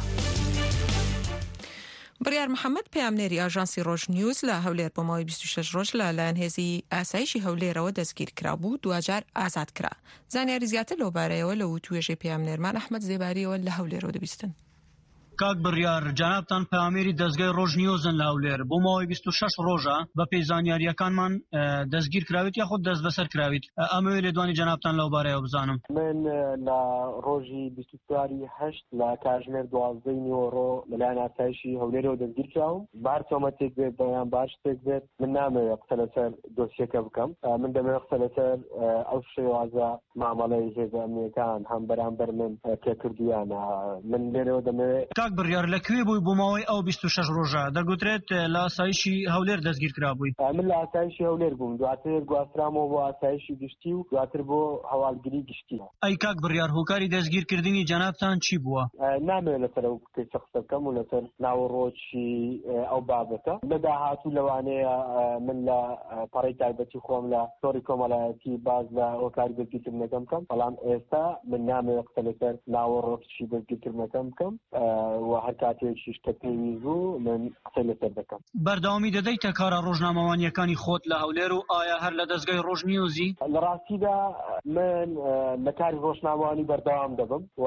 بڕیار محەممەد پامنێری ئاژانسی ڕۆژ نیوز لە هەولێر بۆ ماوەی 26 ڕۆژ لە لایەن هێزی ئاسایشی هەولێرەوە دەستگیر کرابوو دوجار ئازاد کرا. زانیاری زیاتر لەو بارەیەوە لە توێژەی پامنێرمان ئەحمەد زێباریەوە لە هەولێرەوە دەبیستن. کاک بڕیار جانابتان پامێری دەستگای ڕۆژ نیوزن لە هەولێر بۆ ماوەی 26 ڕۆژە بە پێی زانیاریەکانمان دەستگیر کراویت یاخود دەست بەسەر کراویت ئەمەوێ لێدوانی جانابتان لەو بارەیەوە بزانم. من لە ڕۆژی 24/8 لە کاتژمێر 12 نیوەڕۆ لەلایەن ئاسایشی هەولێرەوە دەستگیر کراوم. بار تۆمەتێک بێت بەیان باش شتێک بێت من نامەوێت قسە لەسەر دۆسیەکە بکەم. من دەمەوێت قسە لەسەر ئەو شێوازە مامەڵەی هێزە ئەمنیەکان هەم بەرامبەر من پێکردویانە. من لێرەوە دەمەوێت کاک بڕیار لەکوێ بووی بۆ ماوەی ئەو 26 ڕۆژە دەگوترێت لە ئاسایشی هەولێر دەستگیر کرابووی. من لە ئاسایشی هەولێر بووم دواتر گواسترامەوە بۆ ئاسایشی گشتی و دواتر بۆ هەواڵگیری گشتی. ئەی کاک بڕیار هۆکاری دەستگیرکردنی جانابتان چی بووە؟ نامەوێت لەسەر ئەو کەسە قسە بکەم و لەسەر ناوەڕۆکی ئەو بابەتە. لە داهاتوو لەوانەیە من لە پەڕەی تایبەتی خۆم لە تۆڕی کۆمەڵایەتی باز لە هۆکاری دەستگیرکردنەکەم بکەم بەڵام ئێستا من نامەوێت قسە لەسەر ناوەڕۆکی دەستگیرکردنەکەم بکەم. و هەر کاتێکیش کە پێویست بوو من قسەی لەسەر دەکەم. بەردەوامی دەدەیتە کارە ڕۆژنامەوانیەکانی خۆت لە هەولێر و ئایا هەر لە دەستگای ڕۆژنیوزی؟ لە ڕاستیدا من لە کاری ڕۆژنامەوانی بەردەوام دەبم و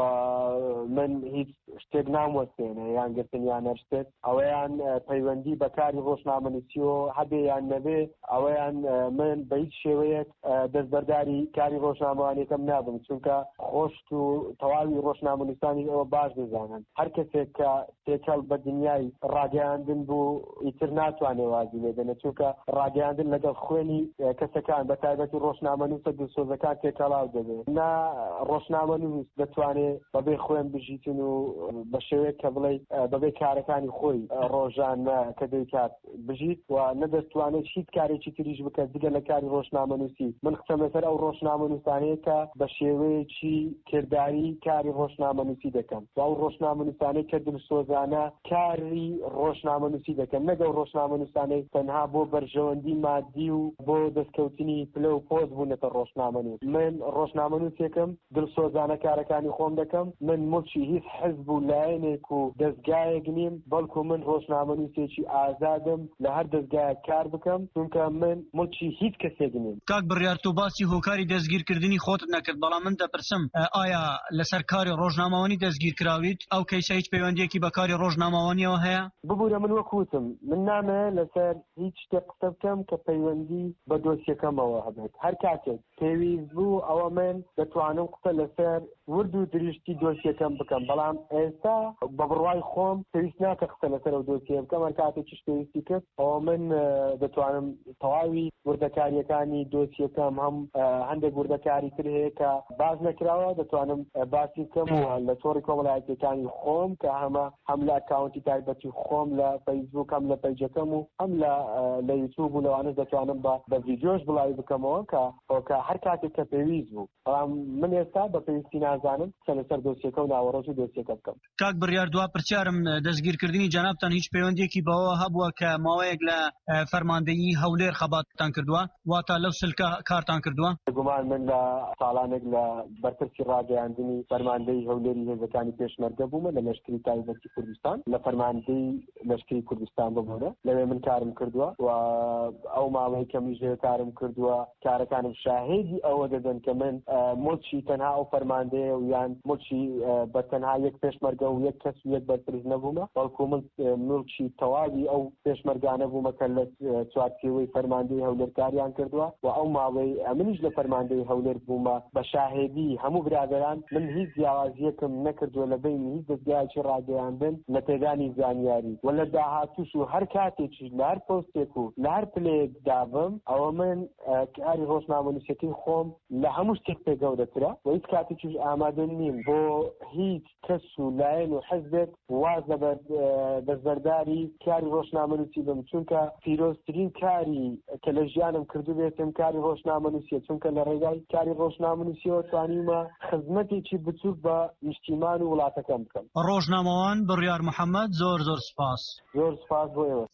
من هیچ شتێک ناموەستێنە یان گرتن یان هەر شتێک ئەوەیان پەیوەندی بە کاری ڕۆژنامەنووسی و هەبێ یان نەبێ ئەوەیان من بە هیچ شێوەیەک دەستبەرداری کاری ڕۆژنامەوانیەکەم نابم چونکە خۆشت و تەواوی ڕۆژنامەنووسانی ئەوە باش دەزانن هەر کەسێک کە تێکەڵ بە دنیای ڕاگەیاندن بوو ئیتر ناتوانێ وازی لێدەنە چونکە ڕاگەیاندن لەگەڵ خوێنی کەسەکان بە تایبەتی ڕۆژنامەنووسە دڵسۆزەکان تێکەڵاو دەبێت نا ڕۆژنامەنووس دەتوانێت بەبێ خوێن بژیتن و بە شێوەیەک کە بڵێ بەبێ کارەکانی خۆی ڕۆژانە کە دەیکات بژیت و نەدەتوانێت هیچ کارێکی تریش بکات دیگە لە کاری ڕۆژنامەنووسی من قسەم لەسەر ئەو ڕۆژنامەنووسانەیە کە بە شێوەیەکی کردداری کاری ڕۆژنامەنووسی دەکەن و ئەو ڕۆژنامەنووسانەی کە دڵسۆزانە کاری ڕۆژنامەنووسی دەکەن نەگە و ڕۆژنامەنووسانەی تەنها بۆ بەرژەوەندی مادی و بۆ دەستکەوتنی پلە و پۆز بوونەتە ڕۆژنامەنووس من ڕۆژنامەنووسێکم دڵسۆزانە کارەکانی خۆم دەکەم من ملکی هیچ حزب و لایەنێک و دەستگایەک نیم بەڵکو من ڕۆژنامەنووسێکی ئازادم لە هەر دەستگایەک کار بکەم چونکە من ملکی هیچ کەسێک نیم. کاک بڕیار تۆ باسی هۆکاری دەستگیرکردنی خۆتت نەکرد بەڵام من دەپرسم ئایا لەسەر کاری ڕۆژنامەوانی دەستگیرکراویت ئەو کەیسە هیچ پەیوەندیەکی بە کاری ڕۆژنامەوانیەوە هەیە؟ ببوورە من وەکوتم من نامەیە لەسەر هیچ شتێک قسە بکەم کە پەیوەندی بە دۆسیەکەمەوە هەبێت هەر کاتێک پێویست بوو ئەوە من دەتوانم قسە لەسەر ورد و دریشتی دۆسیەکەم بکەم بەڵام ئێستا بە بڕوای خۆم پێویست ناکە قسە لەسەر ئەو دۆسیە بکەم هەر کاتێکیش پێویستی کرد ئەوە من دەتوانم تەواوی وردەکاریەکانی دۆسیەکەم هەم هەندێک وردەکاری تر هەیە کە باز نەکراوە دەتوانم باسی بکەم و لە تۆڕی کۆمەڵایەتیەکانی خۆم کە هەم لە ئەکاونتی تایبەتی خۆم لە فەیسبوک هەم لە پەیجەکەم و هەم لە یوتیوب و لەوانەش دەتوانم بە ڤیدیۆش بڵاوی بکەمەوە کە هەر کاتێک کە پێویست بوو بەڵام من ئێستا بە پێویستی نازانم کە لەسەر دۆسیەکە و ناوەڕۆژی دۆسیەکە بکەم. کاک بڕیار دوا پرسیارم دەستگیرکردنی جەنابتان هیچ پەیوەندیەکی بەوە هەبووە کە ماوەیەک لە فەرماندەیی هەولێر خەباتتان کردووە واتە لەو سلکە کارتان کردووە؟ گومان من لە ساڵانێک لە بەرپرسی ڕاگەیاندنی فەرماندەی هەولێری هێزەکانی پێشمەرگە بوومە لە لەشکری تایبەتی کوردستان لە فەرماندەی لەشکری کوردستان ببوورە لەوێ من کارم کردووە و ئەو ماوەی کە میژێ کارم کردووە کارەکانم شاهێدی ئەوە دەدەن کە من ملکی تەنها ئەو فەرماندەیە و یان ملکی بە تەنها یەک پێشمەرگە و یەک کەس و یەک بەرپرس نەبوومە بەڵکو من ملکی تەواوی ئەو پێشمەرگانە بوومە کە لە چوارچێوەی فەرماندەی هەولێر کاریان کردووە و ئەو ماوەی منیش لە فەرماندەی هەولێر بوومە بە شاهێدی هەموو برادەران من هیچ جیاوازیەکم نەکردووە لە بینی هیچ دەستگایەکی ڕاگەیاندن لە پێدانی زانیاری و لە داهاتووش و هەر کاتێکی لە هەر پۆستێک و لە هەر پلەیەک دابم ئەوە من کاری ڕۆژنامەنووسەکەی خۆم لە هەموو شتێک پێ گەورەترە و هیچ کاتێکیش ئامادە نیم بۆ هیچ کەس و لایەن و حەزبێک واز لە دەستبەرداری کاری ڕۆژنامەنووسی بم چونکە پیرۆزترین کاری کە لە ژیانم کردو بێتم کاری ڕۆژنامەنووسیە چونکە لە ڕێگای کاری ڕۆژنامەنووسیەوە توانیمە خزمەتێکی بچووک بە نیشتیمان و وڵاتەکەم بکەم. ڕۆژنامەوان بڕیار محەممەد زۆر سپاس. زۆر سپاس بۆ ئێوە.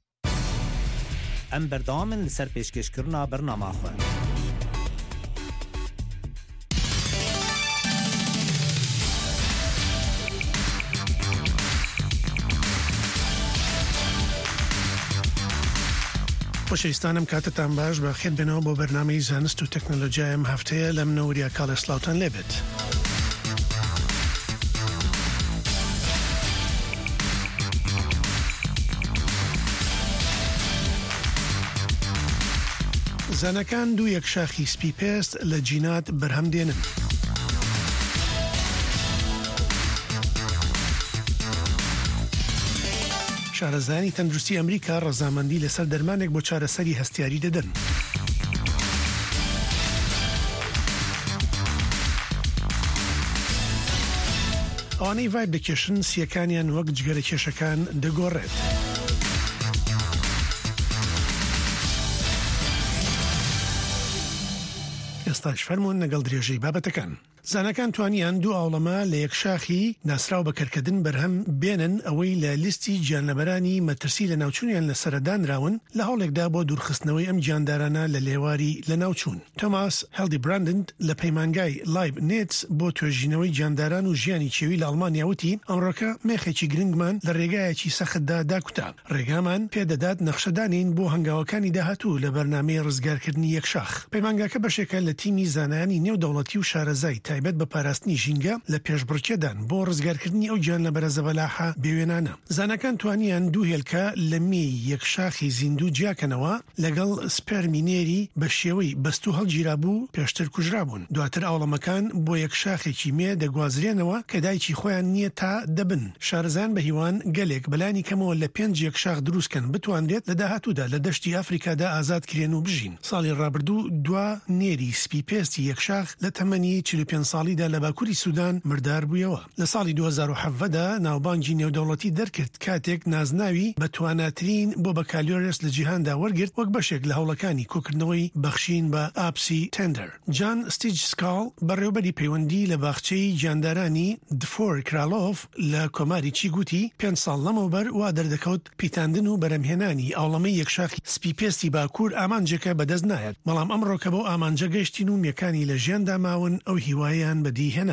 ئەم بەردەوامن لەسەر پێشکەشکردنا بەرنامەخۆن. خۆشەویستانم کاتتان باش بە خێر بێنەوە بۆ بەرنامەی زانست و تەکنۆلۆژیای ئەم هەفتەیە لە منەوەریا کاڵە سلااوتان لێبێت. زانەکان دوو یەکشاخی سپی پێست لە جینات بەرهەم دێنن. شارەزانی تەندروستی ئەمریکا ڕەزامەندی لەسەر دەرمانێک بۆ چارەسەری هەستیاری دەدەن. ئەوانەی ڤایب دەکێشن سیەکانیان وەک جگەرە کێشەکان دەگۆڕێت. ئێستاش فەرمونون لەگەڵ درێژەی بابەتەکان. زانەکان توانیان دوو ئاوڵەمە لە یەکشاخی ناسراو بەکەرکردن بەرهەم بێنن ئەوەی لە لیستی گیانلەبەرانی مەترسی لە ناوچوونیان لە سەردانراون لە هەوڵێکدا بۆ دوورخستنەوەی ئەم گیاندارانە لە لێواری لە ناوچوون. تۆماس هێلدی براندند لە پەیمانگای لایب نێتس بۆ توێژینەوەی گیانداران و ژیانی چێوی لە ئەڵمانیا وتی ئەمڕۆکە مێخێکی گرنگمان لە ڕێگایەکی سەختدا داکوتا. ڕێگامان پێدەدات نەخشەدانین بۆ هەنگاوەکانی داهاتوو لە بەرنامەی ڕزگارکردنی یەکشاخ. پەیمانگاکە بەشێکە لە تیمی زانایانی نێودەوڵەتی و شارەزای تایبەت بە پاراستنی ژینگە لە پێشبڕکێدان بۆ ڕزگارکردنی ئەو گیانلەبەرە زەبەلاحە بێوێنانە. زانەکان توانیان دوو هێلکە لە مێی یەکشاخی زیندوو جیاکەنەوە لەگەڵ سپەرمینێری بە شێوەی بەستوو هەڵگیرابوو پێشتر کوژرابوون. دواتر ئاوڵەمەکان بۆ یەکشاخێکی مێ دەگوازرێنەوە کە دایکی خۆیان نییە تا دەبن. شارەزان بە هیوان گەلێک بەلانی کەمەوە لە 5 یەکشاخ دروستکەن بتوانرێت لە داهاتوودا لە دەشتی ئافریکادا ئازادکرێن و بژین. ساڵی ڕابردوو دوا نێری سپی پێستی یەکشاخ لە تەمەنی 45 ساڵیدا لە باکووری سوودان مردار بوویەوە. لە ساڵی 2017دا ناوبانگی نێودەوڵەتی دەرکرد کاتێک نازناوی بە تواناترین بۆ بەکالیۆرس لە جیهاندا وەرگرت وەک بەشێک لە هەوڵەکانی کۆکردنەوەی بەخشین بە ئاپسی تندەر. جان ستیج سکاڵ بەڕێوەبەری پەیوەندی لە باخچەی گیاندارانی دفۆر کرالۆف لە کۆماری چی گوتی 5 ساڵ لەمەوبەر وا دەردەکەوت پیتاندن و بەرەمهێنانی ئاوڵەمەی یەکشاخی سپی پێستی باکوور ئامانجەکە بەدەست نایەت. بەڵام ئەمڕۆکە بۆ ئامانجە گەشتین و میەکانی لە ژیاندا ماون ئەو هیوایان بەدی هێنا.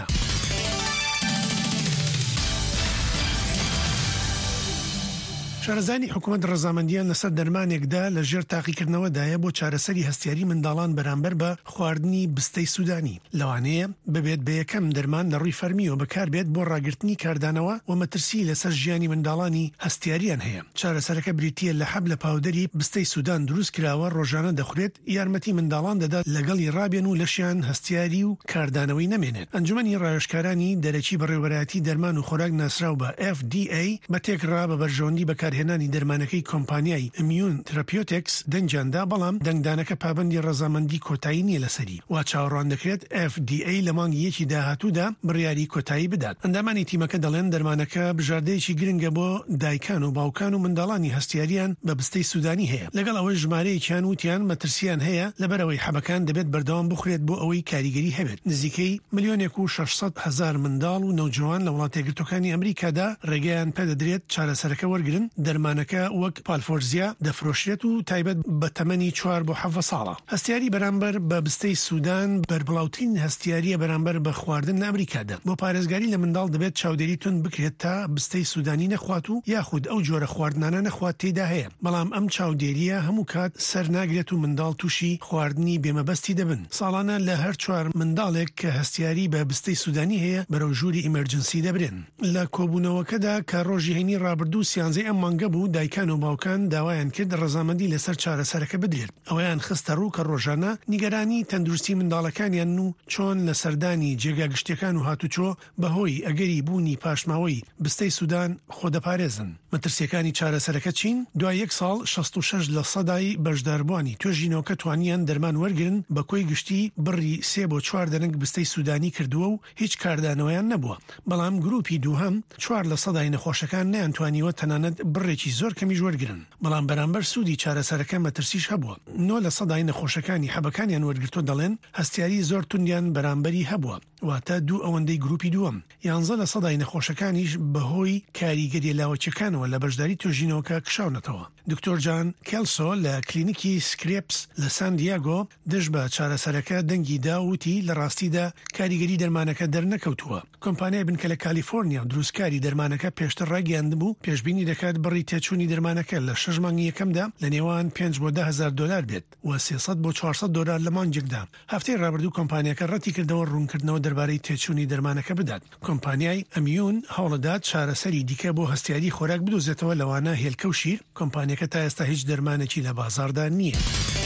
شارەزانی حکوومەت ڕەزامەندیان لەسەر دەرمانێکدا لە ژێر تاقیکردنەوەدایە بۆ چارەسەری هەستیاری منداڵان بەرامبەر بە خواردنی بستەی سوودانی. لەوانەیە ببێت بە یەکەم دەرمان لە ڕووی فەرمیەوە بەکاربێت بۆ ڕاگررتنی کاردانەوە و مەترسی لەسەر ژیانی منداڵانی هەستیاریان هەیە. چارەسەرەکە بریتیە لە حەب لە پاودەری بستەی سوودان دروست کراوە ڕۆژانە دەخورێت یارمەتی منداڵان دەدات لەگەڵی ڕابێن و لەشیان هەستیاری و کاردانەوەی نەمێنێت. ئەنجومەنی ڕایشکارانی دەرەکی بەڕێوەبەرایەتی دەرمان و خۆراک ناسراو بە FDA بە تێکڕا بە بەرژەوەندی بەکارهێنانی دەرمانەکەی کۆمپانیای ئیمیون تراپیۆتێکس دەنجاندا بەڵام دەنگدانەکە پابندی ڕەزامەندی کۆتایی نیە لەسەری وا چاوەڕوان دەکرێت FDA لە مانگی یەکی داهاتوودا بڕیاری کۆتایی بدات. ئەندامانی تیمەکە دەڵێن دەرمانەکە بژاردەیەکی گرنگە بۆ دایکان و باوکان و منداڵانی هەستیاریان بە بستەی سوودانی هەیە. لەگەڵ ئەوەی ژمارەیەکیان وتیان مەترسیان هەیە لەبەرەوەی حەبەکان دەبێت بەردەوام بخورێت بۆ ئەوەی کاریگەری هەبێت. نزیکەی 1,600,000 منداڵ و نەوجوان لە وڵاتە یەکگرتوەکانی ئەمریکادا ڕێگەیان پێدەدرێت چارەسەرەکە وەرگرن. دەرمانەکە وەک پالفۆرزیا دەفرۆشرێت و تایبەت بە تەمەنی 4 بۆ 7 ساڵە. هەستیاری بەرامبەر بە بستەی سوودان بەربڵاوترین هەستیاریە بەرامبەر بە خواردن لە ئەمریکادا. بۆ پارێزگاری لە منداڵ دەبێت چاودێری تون بکرێت تا بستەی سوودانی نەخوات و یاخود ئەو جۆرە خواردنانە نەخوات تێدا هەیە. بەڵام ئەم چاودێریە هەموو کات سەر ناگرێت و منداڵ تووشی خواردنی بێمەبەستی دەبن. ساڵانە لە هەر 4 منداڵێک کە هەستیاری بە بستەی سوودانی هەیە بەرەو ژووری ئیمەرجنسی دەبرێن. لە کۆبوونەوەکەدا کە ڕۆژی هەینی ڕابردوو سیانزەی ئەم مانگە بوو دایکان و باوکان داوایان کرد ڕەزامەندی لەسەر چارەسەرەکە بدرێت. ئەویان خستە ڕوو کە ڕۆژانە نیگەرانی تەندروستی منداڵەکانیان و چۆن لە سەردانی جێگا گشتەکان و هاتوچۆ بەهۆی ئەگەری بوونی پاشماوەی بستەی سوودان خۆدەپارێزن. مەترسیەکانی چارەسەرەکە چین؟ دوای 1 ساڵ 66% بەشداربووانی توێژینەوەکە توانیان دەرمان وەرگرن بە کۆی گشتی بڕی 3 بۆ 4 دەنگ بستەی سوودانی کردووە و هیچ کاردانەوەیان نەبووە. بەڵام گروپی دووهەم 4% نەخۆشەکان نەیانتوانیوە تەنانەت بڕێکی زۆر کەمیش وەرگرن. بەڵام بەرامبەر سوودی چارەسەرەکە مەترسیش هەبووە. 9% نەخۆشەکانی حەبەکانیان وەرگرتۆ دەڵێن هەستیاری زۆر توندیان بەرامبەری هەبووە. واتە دوو ئەوەندەی گروپی دووەم. 11% نەخۆشەکانیش بەهۆی کاریگەری لاوەچەکانەوە لە بەشداری توێژینەوەکە کشاونەتەوە. دکتۆر جان کێلسۆ لە کلینیکی سکرێپس لە سان دیاگۆ دژ بە چارەسەرەکە دەنگی داوتی لە ڕاستیدا کاریگەری دەرمانەکە دەرنەکەوتووە. کۆمپانیای بنکە لە کالیفۆرنیا دروستکاری دەرمانەکە پێشتر ڕاگەیاندبوو پێشبینی دەکات بڕی تێچوونی دەرمانەکە لە 6 مانگی یەکەمدا لە نێوان 5 بۆ 10,000 دلار بێت و 300 بۆ 400 دلار لە مانگێکدا. هەفتەی ڕابردوو کۆمپانیەکە ڕەتی کردەوە ڕوونکردنەوە دەربارەی تێچوونی دەرمانەکە بدات. کۆمپانیای ئەمیون هەوڵەدات چارەسەری دیکە بۆ هەستیاری خۆراک بدۆزێتەوە لەوانە هێلکە و شیر. کۆمپانیەکە تا ئێستا هیچ دەرمانێکی لە بازاردا نییە.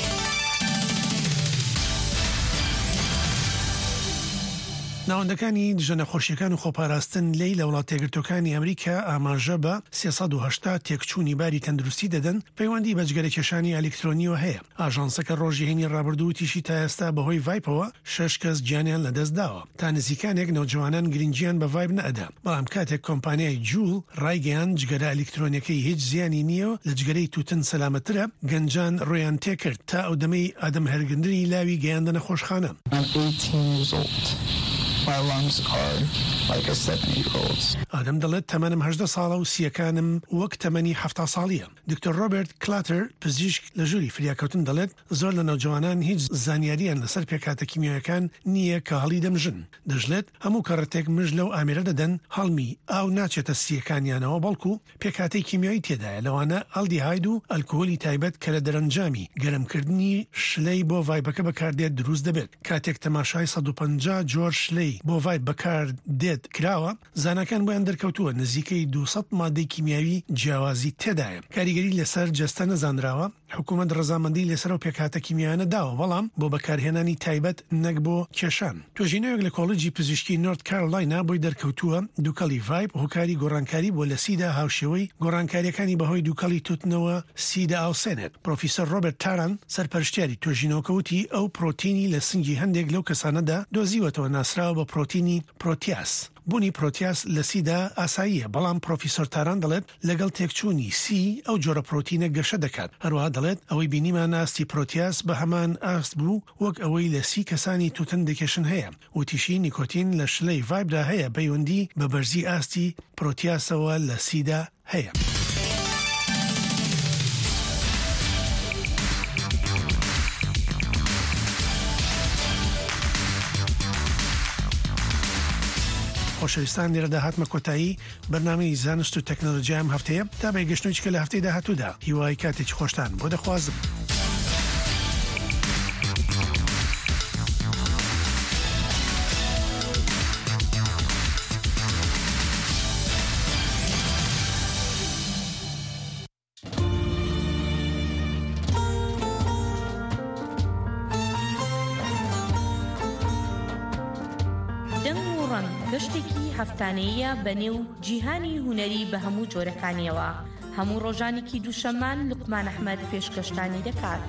ناوەندەکانی دژە نەخۆشیەکان و خۆپاراستن لێی لە وڵاتە یەکگرتوەکانی ئەمریکا ئاماژە بە 380 تێکچوونی باری تەندروستی دەدەن پەیوەندی بە جگەرە کێشانی ئەلکترۆنیەوە هەیە. ئاژانسەکە ڕۆژی هەینی ڕابردوو تیشی تا ئێستا بەهۆی ڤایپەوە 6 کەس گیانیان لەدەست داوە. تا نزیکانێک نەوجوانان گرنگیان بە ڤایب نەئەدا. بەڵام کاتێک کۆمپانیای جوول ڕایگەیان جگەرە ئەلکترۆنیەکەی هیچ زیانی نییە لە جگەرەی تووتن سەلامەترە گەنجان ڕۆیان تێکرد تا ئەو دەمەی ئادەم هەرگندنی لاوی گەیاندە نەخۆشخانە. My lungs are like a 70-year-old's. ئادەم دەڵێت تەمەنم 18 ساڵە و سیەکانم وەک تەمەنی 7 ساڵیە. دکتۆر ڕۆبرت کلاتر پزیشک لە ژووری فریاکەوتن دەڵێت زۆر لە نەوجوانان هیچ زانیاریان لەسەر پێکاتە کیمیاویەکان نییە کە هەڵی دەمژن. دەژڵێت هەموو کەڕەتێک مژ لەو ئامێرە دەدەن هەڵمی ئاو ناچێتە سیەکانیانەوە بەڵکو پێکاتەی کیمیایی تێدایە لەوانە ئەلدیهاید و ئەلکۆهۆلی تایبەت کە لە دەرەنجامی گەرمکردنی شلەی بۆ ڤایبەکە بەکاردێت دروست دەبێت. کاتێک تەماشای 150 جۆر شلەی بۆ ڤایب بەکاردێت کراوە زانەکان بۆیان دەرکەوتووە نزیکەی 200 مادەی کیمیاوی جیاوازی تێدایە. کاریگەری لەسەر جەستە نەزانراوە حکوومەت ڕەزامەندی لەسەر و پێکاتە کیمیانە داوە بەڵام بۆ بەکارهێنانی تایبەت نەک بۆ کێشان. توێژینەوەک لە کۆڵیجی پزیشکی نۆرت کارۆلاینا بۆی دەرکەوتووە دووکەڵی ڤایب هۆکاری گۆڕانکاری بۆ لە سیدا هاوشێوەی گۆڕانکاریەکانی بەهۆی دووکەڵی توتنەوە سیدا ئاوسێنێت. پرۆفیسەر ڕۆبرت تاران سەرپەرشتیاری توێژینەوەکەوتی ئەو پرۆتینی لە سنگی هەندێک لەو کەسانەدا دۆزیوەتەوە ناسراوە بە پرۆتینی پرۆتیاس. بوونی پرۆتیاس لە سیدا ئاساییە بەڵام پرۆفیسۆر تاران دەڵێت لەگەڵ تێکچوونی سی ئەو جۆرە پرۆتینە گەشە دەکات. هەروەها دەڵێت ئەوەی بینیمان ئاستی پرۆتیاس بە هەمان ئاست بوو وەک ئەوەی لە سی کەسانی توتن دەکێشن هەیە. وتیشی نیکۆتین لە شلەی ڤایبدا هەیە پەیوەندی بە بەرزی ئاستی پرۆتیاسەوە لە سیدا هەیە. خۆشەویستان لێرەدا هاتمە کۆتایی بەرنامەی زانست و تەکنۆلۆژیا ئەم هەفتەیە تا بەیگەشتنەوەی کە لە هەفتەی داهاتوودا هیوای کاتێکی خۆشتان بۆ دەخوازم. گەشتێکی هەفتانەیە بەنێو جیهانی هونەری بە هەموو جۆرەکانیەوە. هەموو ڕۆژانێکی دووشەمان لوقمان ئەحمەد پێشکەشتانی دەکات.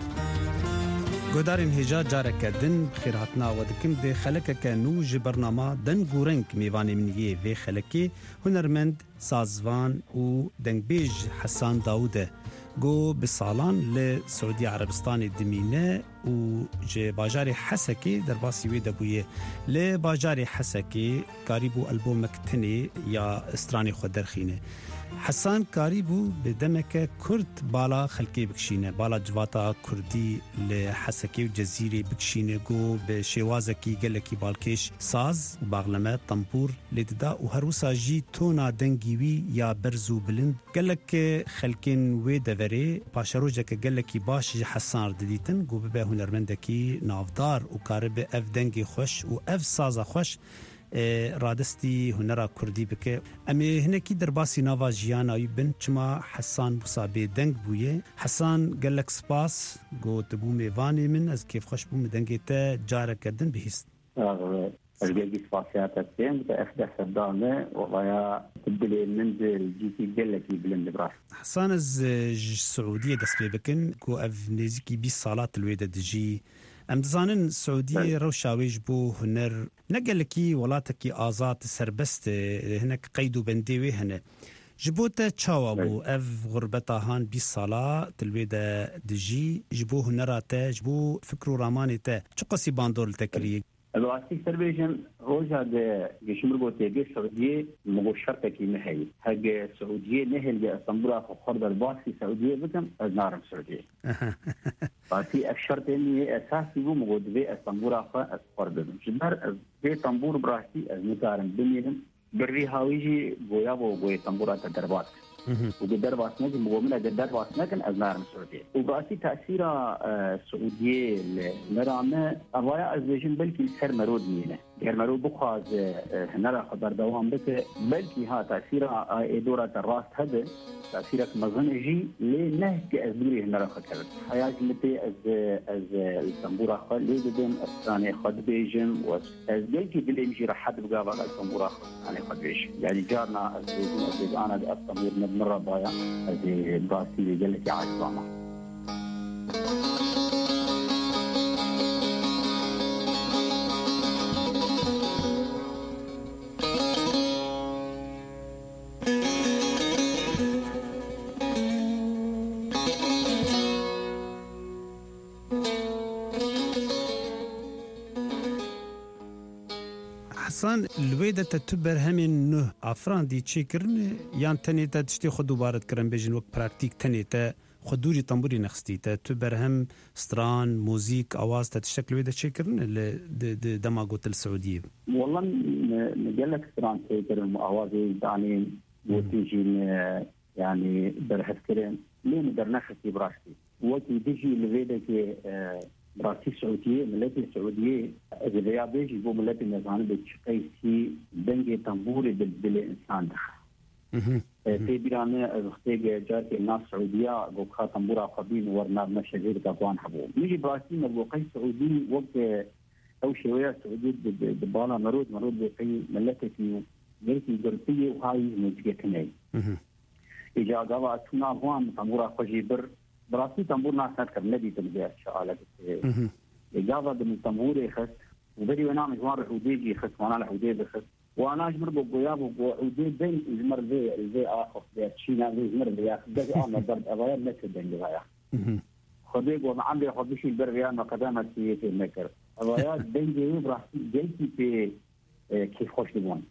گۆدارین هێژا جارەکە دن خێرهاتناوە دکم دێ خەلەکەکە نو ji بەرنامە دەنگ و رەنگ میوانê min yê vê xelekê hunermend sazvan û dengbêj Hesan Daud e got bi salan li Suudî Erebistanê dimîne û ji bajarê Hesekê derbasî wê debûye. Li bajarê Hesekê karî bû elbomek tinê ya stranê xwe derxîne. Hesan karî bû bi demeke Kurd bala xelkê bikişîne. Bala civata Kurdî li Hesekê û Cezîrê bikişîne got bi şêwazekî gelekî balkêş saz û baxleme tembûr lê dida û her wisa jî tona dengî wî ya berz û bilind gelek xelkên wê deverê paşerojeke gelekî baş ji Hesan didîtin got bibe hunermendekî navdar û karibe ev dengê xweş û ev saza xweş radestî hunera Kurdî bike. Em ê hinekî derbasî nava jiyana wî bin çima Hesan wisa bêdeng bûye. Hesan gelek spas got bû mêvanê min ez kêfxweş bûm dengê te careke din bihîst. الجيش فاسيات التين بأحدث الدامة وغايا تبدلي منزل جيتي جلكي بلند براس حسان از السعودية دست بكن كو اف نزيكي 20 صالات الويدة دجي ام دزانن السعودية روشاويج بو هنر نقلكي ولاتكي آزاد سربست هناك قيدو بنديوي هنا جبوتا تشاوا بو اف غربتا هان 20 صالة تلويدة دجي جبو هنراتا جبو فكرو راماني تا چو قصي باندور التكري الواسي سربيجن روجا ده جشمر بوتي جي سعودية مغو شرطة كي نهي هاج سعودية نهل جي اسطنبول اخو خرد الباسي سعودية بكم ازنارم سعودية باسي الشرطة اني اساسي بو مغو دبي اسطنبول اخو خرد بكم جبار في طنبور براسي ازنكارم بميهم بري هاويجي بويا بو اسطنبول اخو دربات وقدر باسنا جي مغومنا قدر باسنا كان ازنارم سعودية وباسي تأثير سعودية لنرامة أوايا أزوجين بلكي سر مرود مينه غير مرود بخواز نرى خبر دوام بك بلكي ها تأثير دورة الراس هذا تأثيرك مظنجي لنهج أزدوري نرى خكر حياة لتي از السنبورة خال ليدن أستاني خد بيجن وأزبلكي بالإمجي رحد بقابل السنبورة خال خد بيجن يعني جارنا أزوجين أنا أستمر مرة بايا هذه باسي جلتي عاجبانا حسن الويدة تتبر همين نه افران دي تشيكرن يان تنيتا تشتي خدو بارد كرن بيجن وقت براكتيك تنيتا خدوري طنبوري نخستيتا تبر هم ستران موزيك اواز تشكل ويدة تشيكرن دما قلت السعودية والله نجلك ستران تشيكرن اوازي يعني وتيجي يعني برهف كرن ليه نقدر نخستي براشتي وقت يجي الويدة كي براسي السعودية ملتي السعودية إذا بيجي بو ملتي نزانة بتشقيسي دنجي تنبوري بالإنسان دخل في بيرانة اختيجي جارتي الناس السعودية بوكها تنبورا قبين ورنا بمشاهير كابوان حبوب نيجي براسي مبوقي السعودي وقت أو شوية السعودية دبالا مرود بقي ملتي في ملتي جرتية وهاي مجية كناي إجا قابا أتونا أبوان تنبورا قجيبر براسي تنبور ناس نذكر ندي تنبيه شغالة إجابة من تنبور يخس وبدي وانا مجمار الحديد يخس وانا الحديد يخس وانا اجمر بقياب وحديد بين اجمر زي اخر شينا زي اجمر زي اخر ده انا ضرب اغير نفس الدنيا غير خديق وما عندي خديش البرغيان مقدمة في المكر اغير بين براسي جيتي في كيف خوش لبون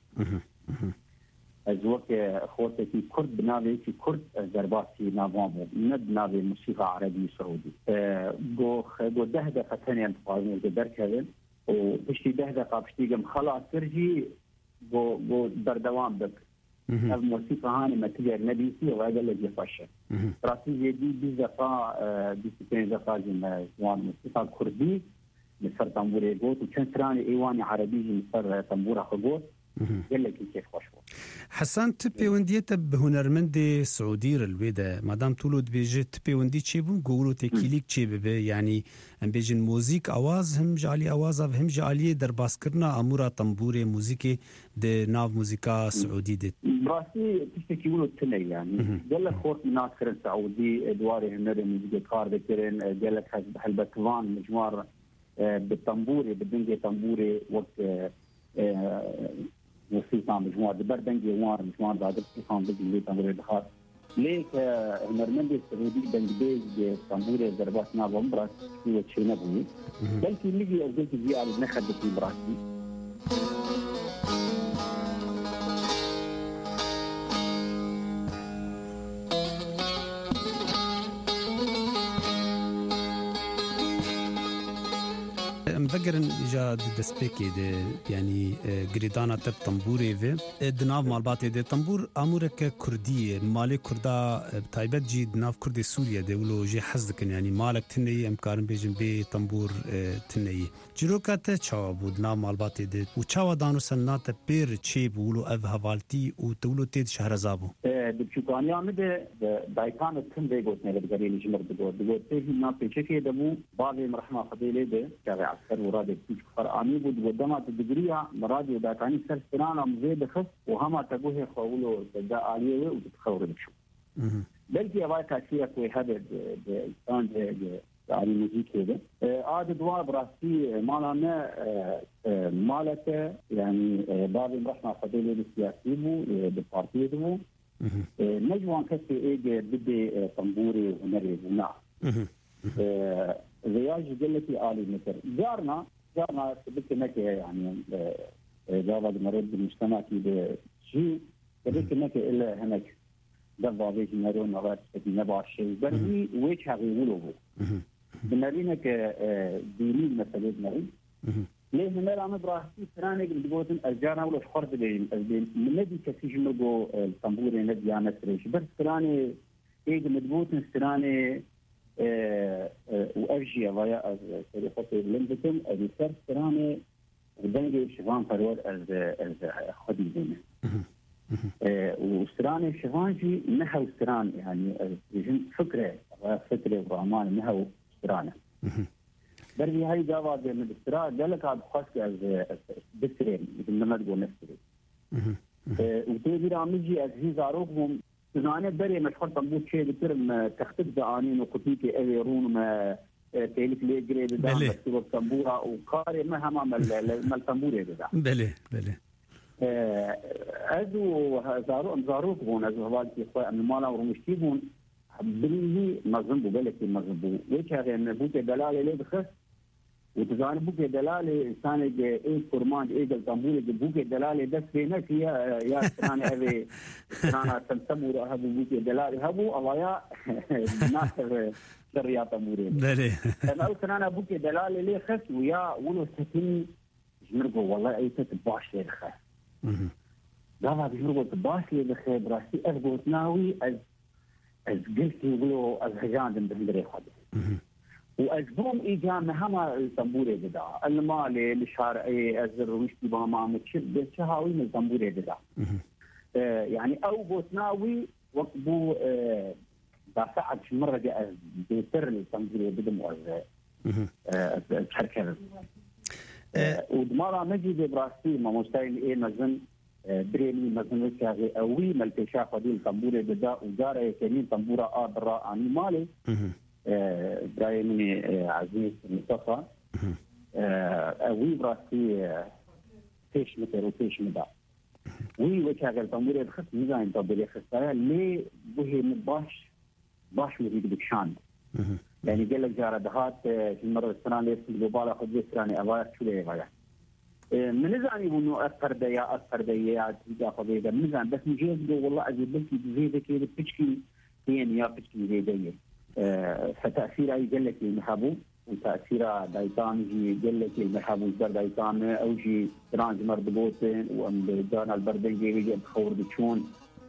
أزوك أخوتي في كرد بنابي في كرد زرباتي نابامو ند نابي موسيقى عربي سعودي جو دهدة فتني انتقالين الدرك هذا وبشتي دهدة قابشتي جم خلاص ترجي جو بردوام بك الموسيقى هاني ما تجي النبي فيه وهذا اللي يفشل راسي جدي بزقا بيستين زقا جم وان موسيقى كردي مصر تنبوري جوت وكان تراني ايواني عربي مصر تنبورة خجوت كيف حسن تبي ونديت بهنرمند سعودي الويدا مادام تولد بيجي تبي وندي تشيبون قولوا تكيليك تشيب يعني ام بيجن موزيك اواز هم جالي اواز هم جالي در باسكرنا امورا طنبوري موزيكي دي ناف موزيكا سعودي دي براسي تشتكي يقولوا التني يعني قال لك خورت ناس كرن سعودي دواري هنر موزيكا كار ذكرن قال لك حلبكوان مجمار بالطنبوري بالدنجي طنبوري وقت موسيقى مجموعة بردنجي وار مجموعة بعد الصيفان بدي اللي تمر الدخار ليك هنرمندي السعودي دنجبيج تنبوري زربات نابو مبراس في وتشينا بني بلكي اللي قلت جي على نخد في براسي مفكرن إجا دسبيكي دي يعني قريدانا تب طنبوري في دناف مالباتي دي طنبور أمورك كردية مالي كردا بتايبت جي دناف كردي سوريا دي ولو جي حزدكن يعني مالك تنيي أمكارن بيجن بي طنبور تنيي جروكا تشاوبو دناف مالباتي دي وچاوا دانو سنات بير تشيب ولو أف هوالتي وتولو تيد شهرزابو بچوكاني عمده دايكان التن دي قوتنا لبقريني جمر دقوت تيجي ناس بيشكي دمو بعضي مرحمة فضيلة دي كاوي عسكر ورادي كتيش فرقاني بود قدامات الدقرية مرادي وداكاني سر سنانا مزيد خف وهما تقوه خوولو تداء آلية وتتخور بشو بلكي أباي تأثير كوي هذا الإنسان يعني موسيقى ده عاد دوا براسي مالنا مالته يعني بعض مرحمة فضيلة بالسياسي بو بالبارتي دمو نجوان كسي ايجي بدي طنبوري ونري ونع زياج قلتي آلي متر جارنا سبك نكي يعني جاوة مرد بالمجتمع كي بشي سبك نكي إلا هناك دفع بيجي نرون نغاية سبكي نبع الشيء برمي ويش هغيولو بو بنرينا كديني مثلا نري ليه ملا عم براسي سراني بيقولون الجارنا ولا فرد بين النبي كثير مرجو الطنبوري نبي أنا سريش بس سراني إيد مدبوط سراني وأرجي ويا سرقة لندن الرسالة سراني ودنجي شفان فرور خدي دينه وسراني شفانجي نحو سران يعني فكرة وأمان نحو سرانه بري هاي جواب من الدكتوراه قال لك هذا خاص از بسرين لما تقول نفسي وتيجي عمجي أجهزة زاروكم سنانة بري مشهور تنبوت شيء دكتور تختك زعانين وقتيك أيرون ما تيلك ليه جريد ده مكتوب تنبورا وقارئ ما هم مال تنبوري ده بله أزو زاروكم أزو هواجي إخوة من مالا ورمشتيبون باللي مظنبو بالك مظنبو ويش هذا النبوت دلالة ليه بخس وتزان بوك دلالة إنسان إيه كرمان إيه الطنبور بوك دلالة بس بينك يا سنان أبي سنان تنتمور هبو بوك دلالة هبو الله يا ناصر شريا طنبوري أنا أول سنان بوك دلالة ليه خس ويا ولو سكين جمرقو والله أي تتباش ليه خس دابا جمرقو تباش ليه خس براسي أثبوت ناوي از قلت يقولوا از هجان بندري خد وازبوم ايجان هما الطنبوري بدا المالي الشارعي الزرويشتي باما متشد شهاوي من الطنبوري بدا يعني او بوتناوي وقبو دافعت مره جاء بيتر الطنبوري بدا مؤذى تحركه ودمارا مجد براسي ما مستعين ايه نزن بريمي مثلا كاغي اوي ملتشا فضيل طنبوره بدا وزاره كمين طنبوره ابرا عن مالي برايمني عزيز مصطفى اوي براسي فيش متر وفيش مدا وي وكاغي طنبوره بخص ميزان طبيعي خساره ليه به باش مريد بكشان يعني قال لك جاره دهات في المره السنه اللي بالبالا خذ سراني ابايا شو ليه بايا منزعني انه اكثر ديات جا قضيه منزعن بس مجيز والله اجيب لك زي كذا بتشكي ثاني يا بتشكي زي دي فتاثير اي قال لك المحبوب وتاثير دايتان جي قال لك المحبوب دايتان او جي ترانج مربوطين وام دانا البردن جي بخور بتشون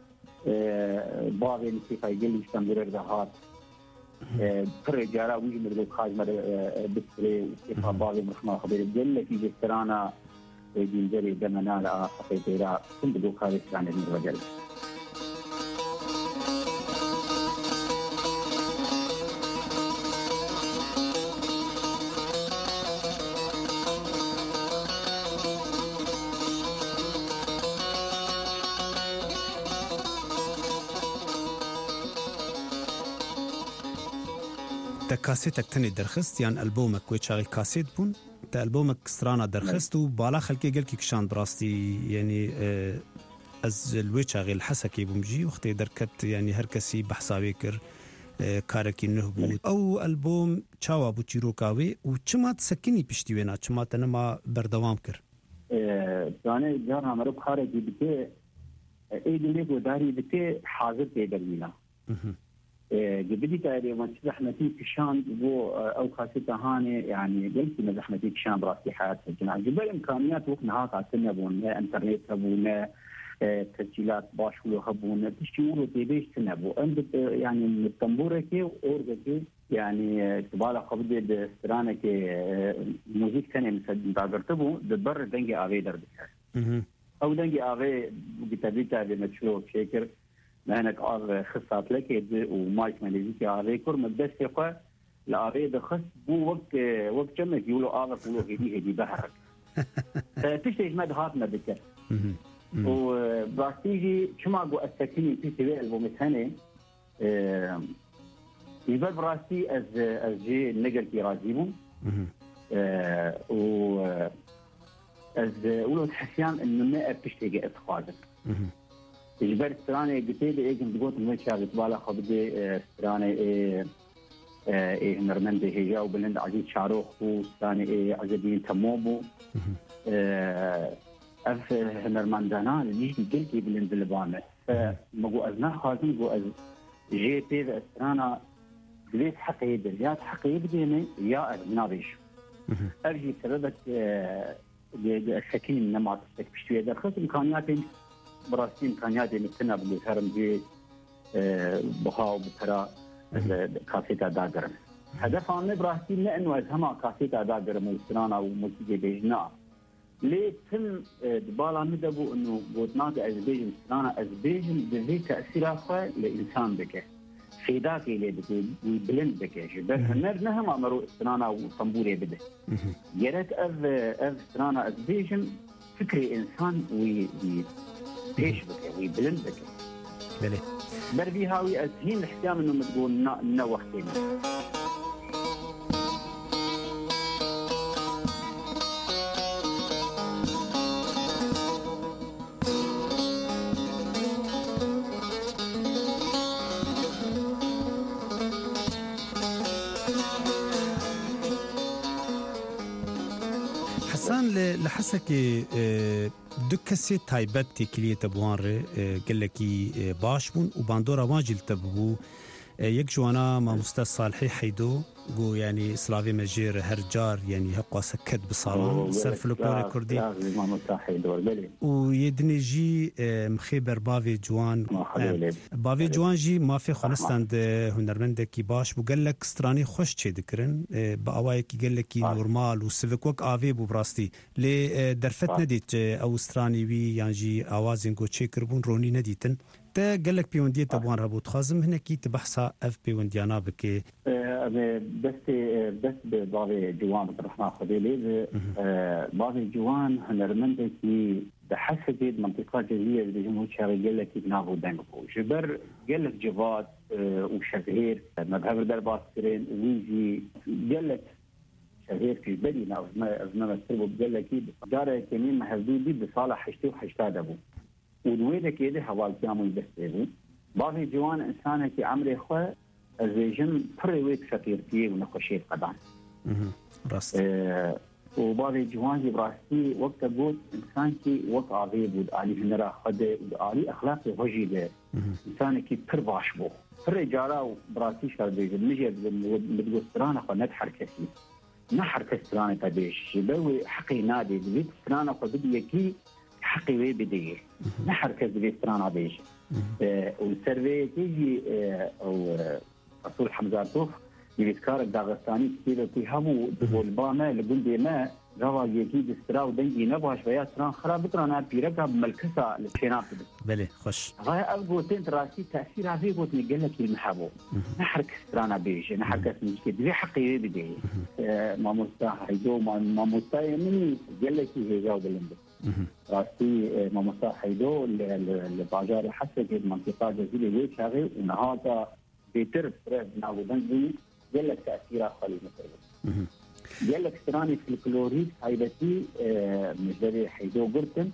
باغي نسيفا قال لي استمرر ذهات فرجارا ويجي من الخاجمه بسري كيف باغي مرخنا خبير قال لك يجي ترانا يجي دمنا لا حقيقه كنت بقول هذا يعني من الرجال كاسيتك تاني درخست يعني ألبومك ويتشاغي كاسيت بون تا ألبومك سترانا درخست وبالا خلقي قلكي كشان براستي يعني از الويتشاغي الحسكي بمجي وقتي دركت يعني هركسي بحساوي كر كاركي نهبو او ألبوم چاوا بو چيروكاوي وچما تسكيني پشتي وينا چما تنما بردوام كر يعني جارها مرو كاركي بكي اي دليك وداري بكي حاضر تيدر مينا جبدي تاري ما زحمتي كشان بو او خاصه هاني يعني قلت ما زحمتي كشان براسي حياتي الجماعه جبل امكانيات وقتنا هاك عتنا بون انترنت بون تسجيلات باش ولو هبون تشيولو تيبيش تنبو عند يعني الطنبوره اورجي يعني تبالا قبضه دسترانه موزيك ثانيه مثل داغرتبو دبر دنجي اوي دربك او دنجي اوي بتبيتا بمشروع شكر لأنك خصات لك ومايك ماليزيكي عليكور مدرسة يقع العربية دخص بو وقت جمك يقولوا آغر يقولوا هدي بحرك تشتيج ما دهاتنا بك وبراستيجي شما قو أستكيني في سبيل البومتهاني يبال براستي از جي نقل كي رازيبو و از أولو تحسيان إنه ما بتشتيج اتخاذك إجبار ستراني قتيل إيجن بقوت المشاغل بالا خبدي ستراني إيه نرمند هجاو بلند عزيز شاروخ بو ستراني إيه عزيزين تموبو أف نرمندانا ليش قلتي بلند لبامة فمقو أزنا خازن قو أز جيتي ذا سترانا قليت حقي يدريات حقي يبديني يا أزنابيش أرجي سببت السكين نمات السكبشتوية دا خص إمكانياتي براسي إمكانياتي مثلنا بالهرم جي بخاو بترا كاسيتا داغرم هدف عنا براسي لأنه أزهما كاسيتا داغرم وسترانا وموسيقى بيجنا ليه تم دبالا مدبو إنه بوتناك أزبيجن سترانا أزبيجن بذي تأثير آخر لإنسان بك خيداك اللي بكي ويبلند بك جبر هنر نهم عمرو سترانا وطنبوري بده يرت أذ سترانا أزبيجن فكري إنسان بيش بك ويبلند بك بلي بربي هاوي أزهين الاحتيام إنه متقول نوختين لحسك دو کسی تایبەت تێکلیێتە بوان ڕێ گەلێکی باش بوون و باندۆرە واجیلتە ببوو یەک جوانە مامۆستا ساڵحی حەیدۆ گو یعنی سلاوی مەژێر هەر جار یعنی هەقواسە کەت بساڵان سەر فلکلۆرە کوردی و یە دنێژی مخێ بەر باوێ جوان باوێ جوان ژی مافێ خۆنستاند هونەرمەندێکی باش بوو گەلێک سترانی خۆش چێ دکردن بە ئەوایەکی گەلێکی نورمال و سڤک وەک ئاوێ بوو بڕاستی لێ دەرفەت نەدیت ئەو سترانی وی یانجی ئاوازێن گۆ چێ کردبوون ڕۆنی نەدیتن تا گەلێک پەیوەندیە بوان ڕەبوو دخوازم هەنێکی تبەحسا ئەف پەیوەندیانە بکێ بس باوی جوان بطرحنا خديلي باوی جوان هنرمندكي بحسب منطقة جزية بجمهور شرقي قال لك ينافو دنقو جبر قال لك جواد وشهير مذهب دربات سرين ويجي قال لك شهير في بدينا أزمة السرب قال لك دارة كمين محدودي بصالح حشتي وحشتا دبو ودويدا كده حوال كامل بس باوی جوان إنسانك عمري خواه الزيجن فريويت فقيرتي ونقشيت قدان راست وبعض جواني براستي وقت بود انسان کی وقت عظيم بود علی هنرا خد علی اخلاقی وجی ده انسان کی پر باش بو پر جارا براستي شر بيجن نجي بدوسترانه قنات حركتي ما حركه استرانه تبيش يبوي حقي نادي بيت استرانه قد يكي حقي وي بديه ما حركه بيت استرانه بيش والسيرفي تيجي او رسول حمزة توف يذكر الداغستاني كثير في همو دبول باما لجندي ما جوا يجي استراو دنجي نبغاش ويا سران خراب ترانا بيرجع بملكسة للشينات بله خوش غاية أبغى تين راسي تأثير هذي قلت نقول لك المحبو نحرك استرانا بيش نحرك نجد ذي حقيقي بدي ما مستاح حيدو ما مستاح مني قال لك هي جاوب اللي راسي ما مستاح حيدو اللي باجار حسب المنطقة جزيرة ليش هذي ونهاتا بيتر فرد ناودن دي قال لك تأثيرها خلي مثلا قال لك ستراني في الكلوريد هايبتي مجري حيدو قرتن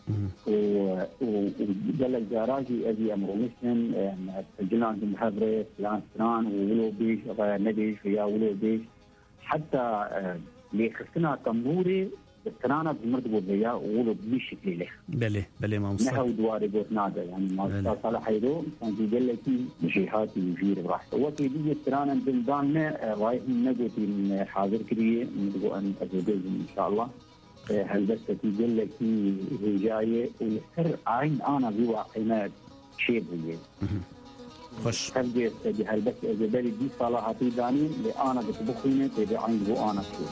وقال لك جاراجي أبي أمرو مسلم الجنان المحبرة فلان ستران وولو بيش نديش ويا ولو بيش حتى اللي خسنا تنبوري الترانا بمرد بوضيا وولو بشكل له بله ما مصطفى نهو دواري بوت نادا يعني ما صالح حيدو كان يقول لك مشيحاتي يجير براحته وقت يجي الترانا بلداننا رايحين نقوتي حاضر كريه نقول ان ازوجين ان شاء الله هل بس يقول لك هي جايه ويسر عين انا بواقعنا شيء بيه خوش هل بس اذا بالي دي صلاحاتي دانين اللي انا بطبخينه تبي عين بو انا شو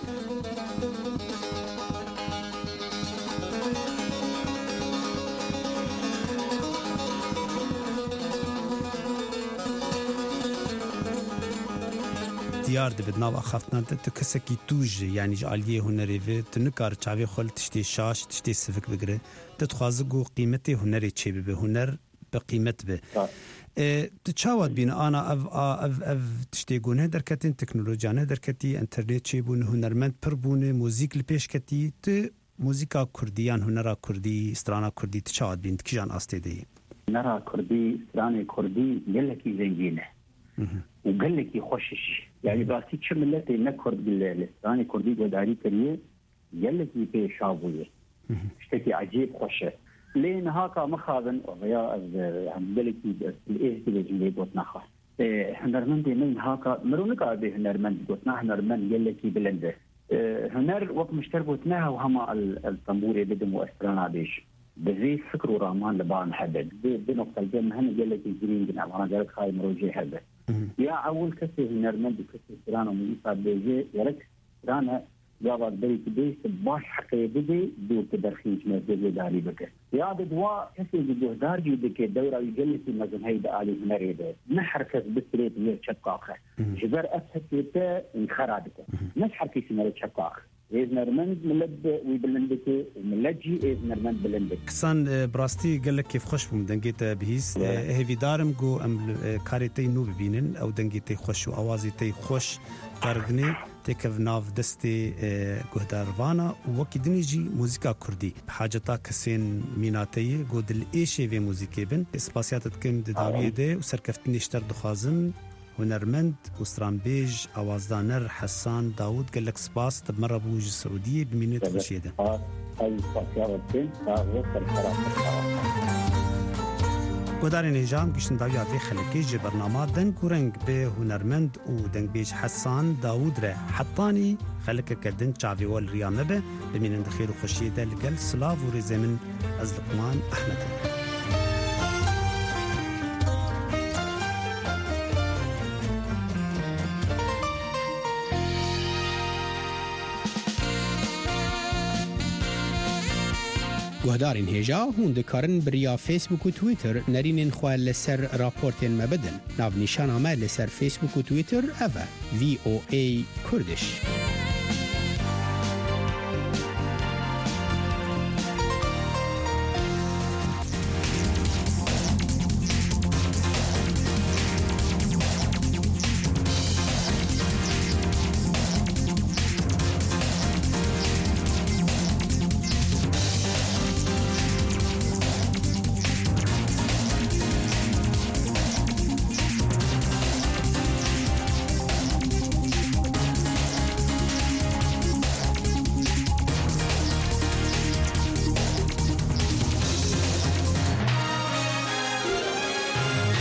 دیار دبید ناو اخافتنا تو کسکی توج یعنی جعلیه هنری و تو نکار چاوی خال تشتی شاش تشتی سفک بگره تو تخوازه گو قیمت هنری چی به هنر به قیمت به تو چاواد بین آنا اف تشتی گونه درکتین تکنولوژیانه درکتی انترنت چی بون هنرمند پر بونه موزیک لپیش کتی تو موزیکا کردیان هنرا کردی استرانا کردی تو چاواد بین تکیجان آسته دی هنرا کردی استرانا کردی گلکی زنگینه وقال لك يخشش يعني باسي شملتي نكرد باللساني كردي وداري كريه قال لك يبي شابويه اشتكي عجيب خشه لين هاكا مخاذن ويا عم قال لك الايه اللي جنبي بوتناخه هنرمندي من هاكا مرونك ابي هنرمند بوتنا هنرمند قال لك بلنده هنر وقت مشتربوتناها وهما الطنبوري بدم واسترانا بيش بزي فكر ورحمن لبعض محدد بنقطة الجنة هنا قال لك الجرين جنة أنا قالت خاي مروجي هذا يا أول كسر هنرمند وكسر سرانا وميسا بيجي يرك سرانا جابت بريك بيش باش حقي بدي دو تدرخيش مزيد داري بك يا بدوا كسر بدو دارجي بدك الدورة يجلس المزن هيدا علي هنري ده نحركز بسريت ليه شقاقة جبر أسهل كيتا انخرابته مش حركي سنري شقاقة إذنرمند ملد ويبلندك وملجي إذنرمند بلندك كسان براستي قال لك كيف خوش بمدنجيت بهيس هذي دارم جو أم كاريتي نو ببينن أو دنجيتي خوش وأوازي تي خوش كارغني تكف ناف دستي جهدار فانا ووكي دنيجي موسيقى كردي بحاجتا كسين ميناتي قود الإيشي في موسيقى بن إسباسيات تكم داوية ده وسركفتني اشتر دخازم هنرمند و سترانبیج آوازدانر حسان داود گلک سپاس تبمر بوج سعودی بمینوت خوشیده گودارین هجام گشتن داویات وی خلکی جی برنامه دن گورنگ به هنرمند و دنگبیج حسان داود ره حطانی خلک کدن چاویوال ریامه به بمینند خیر و خوشیده لگل سلاو و رزمن از لقمان احمد گهدارین هجا هون دکارن بریا فیسبوک و تویتر نرینین خواه لسر راپورتین مبدن ناو نیشان آمد لسر فیسبوک و تویتر اوه VOA کردش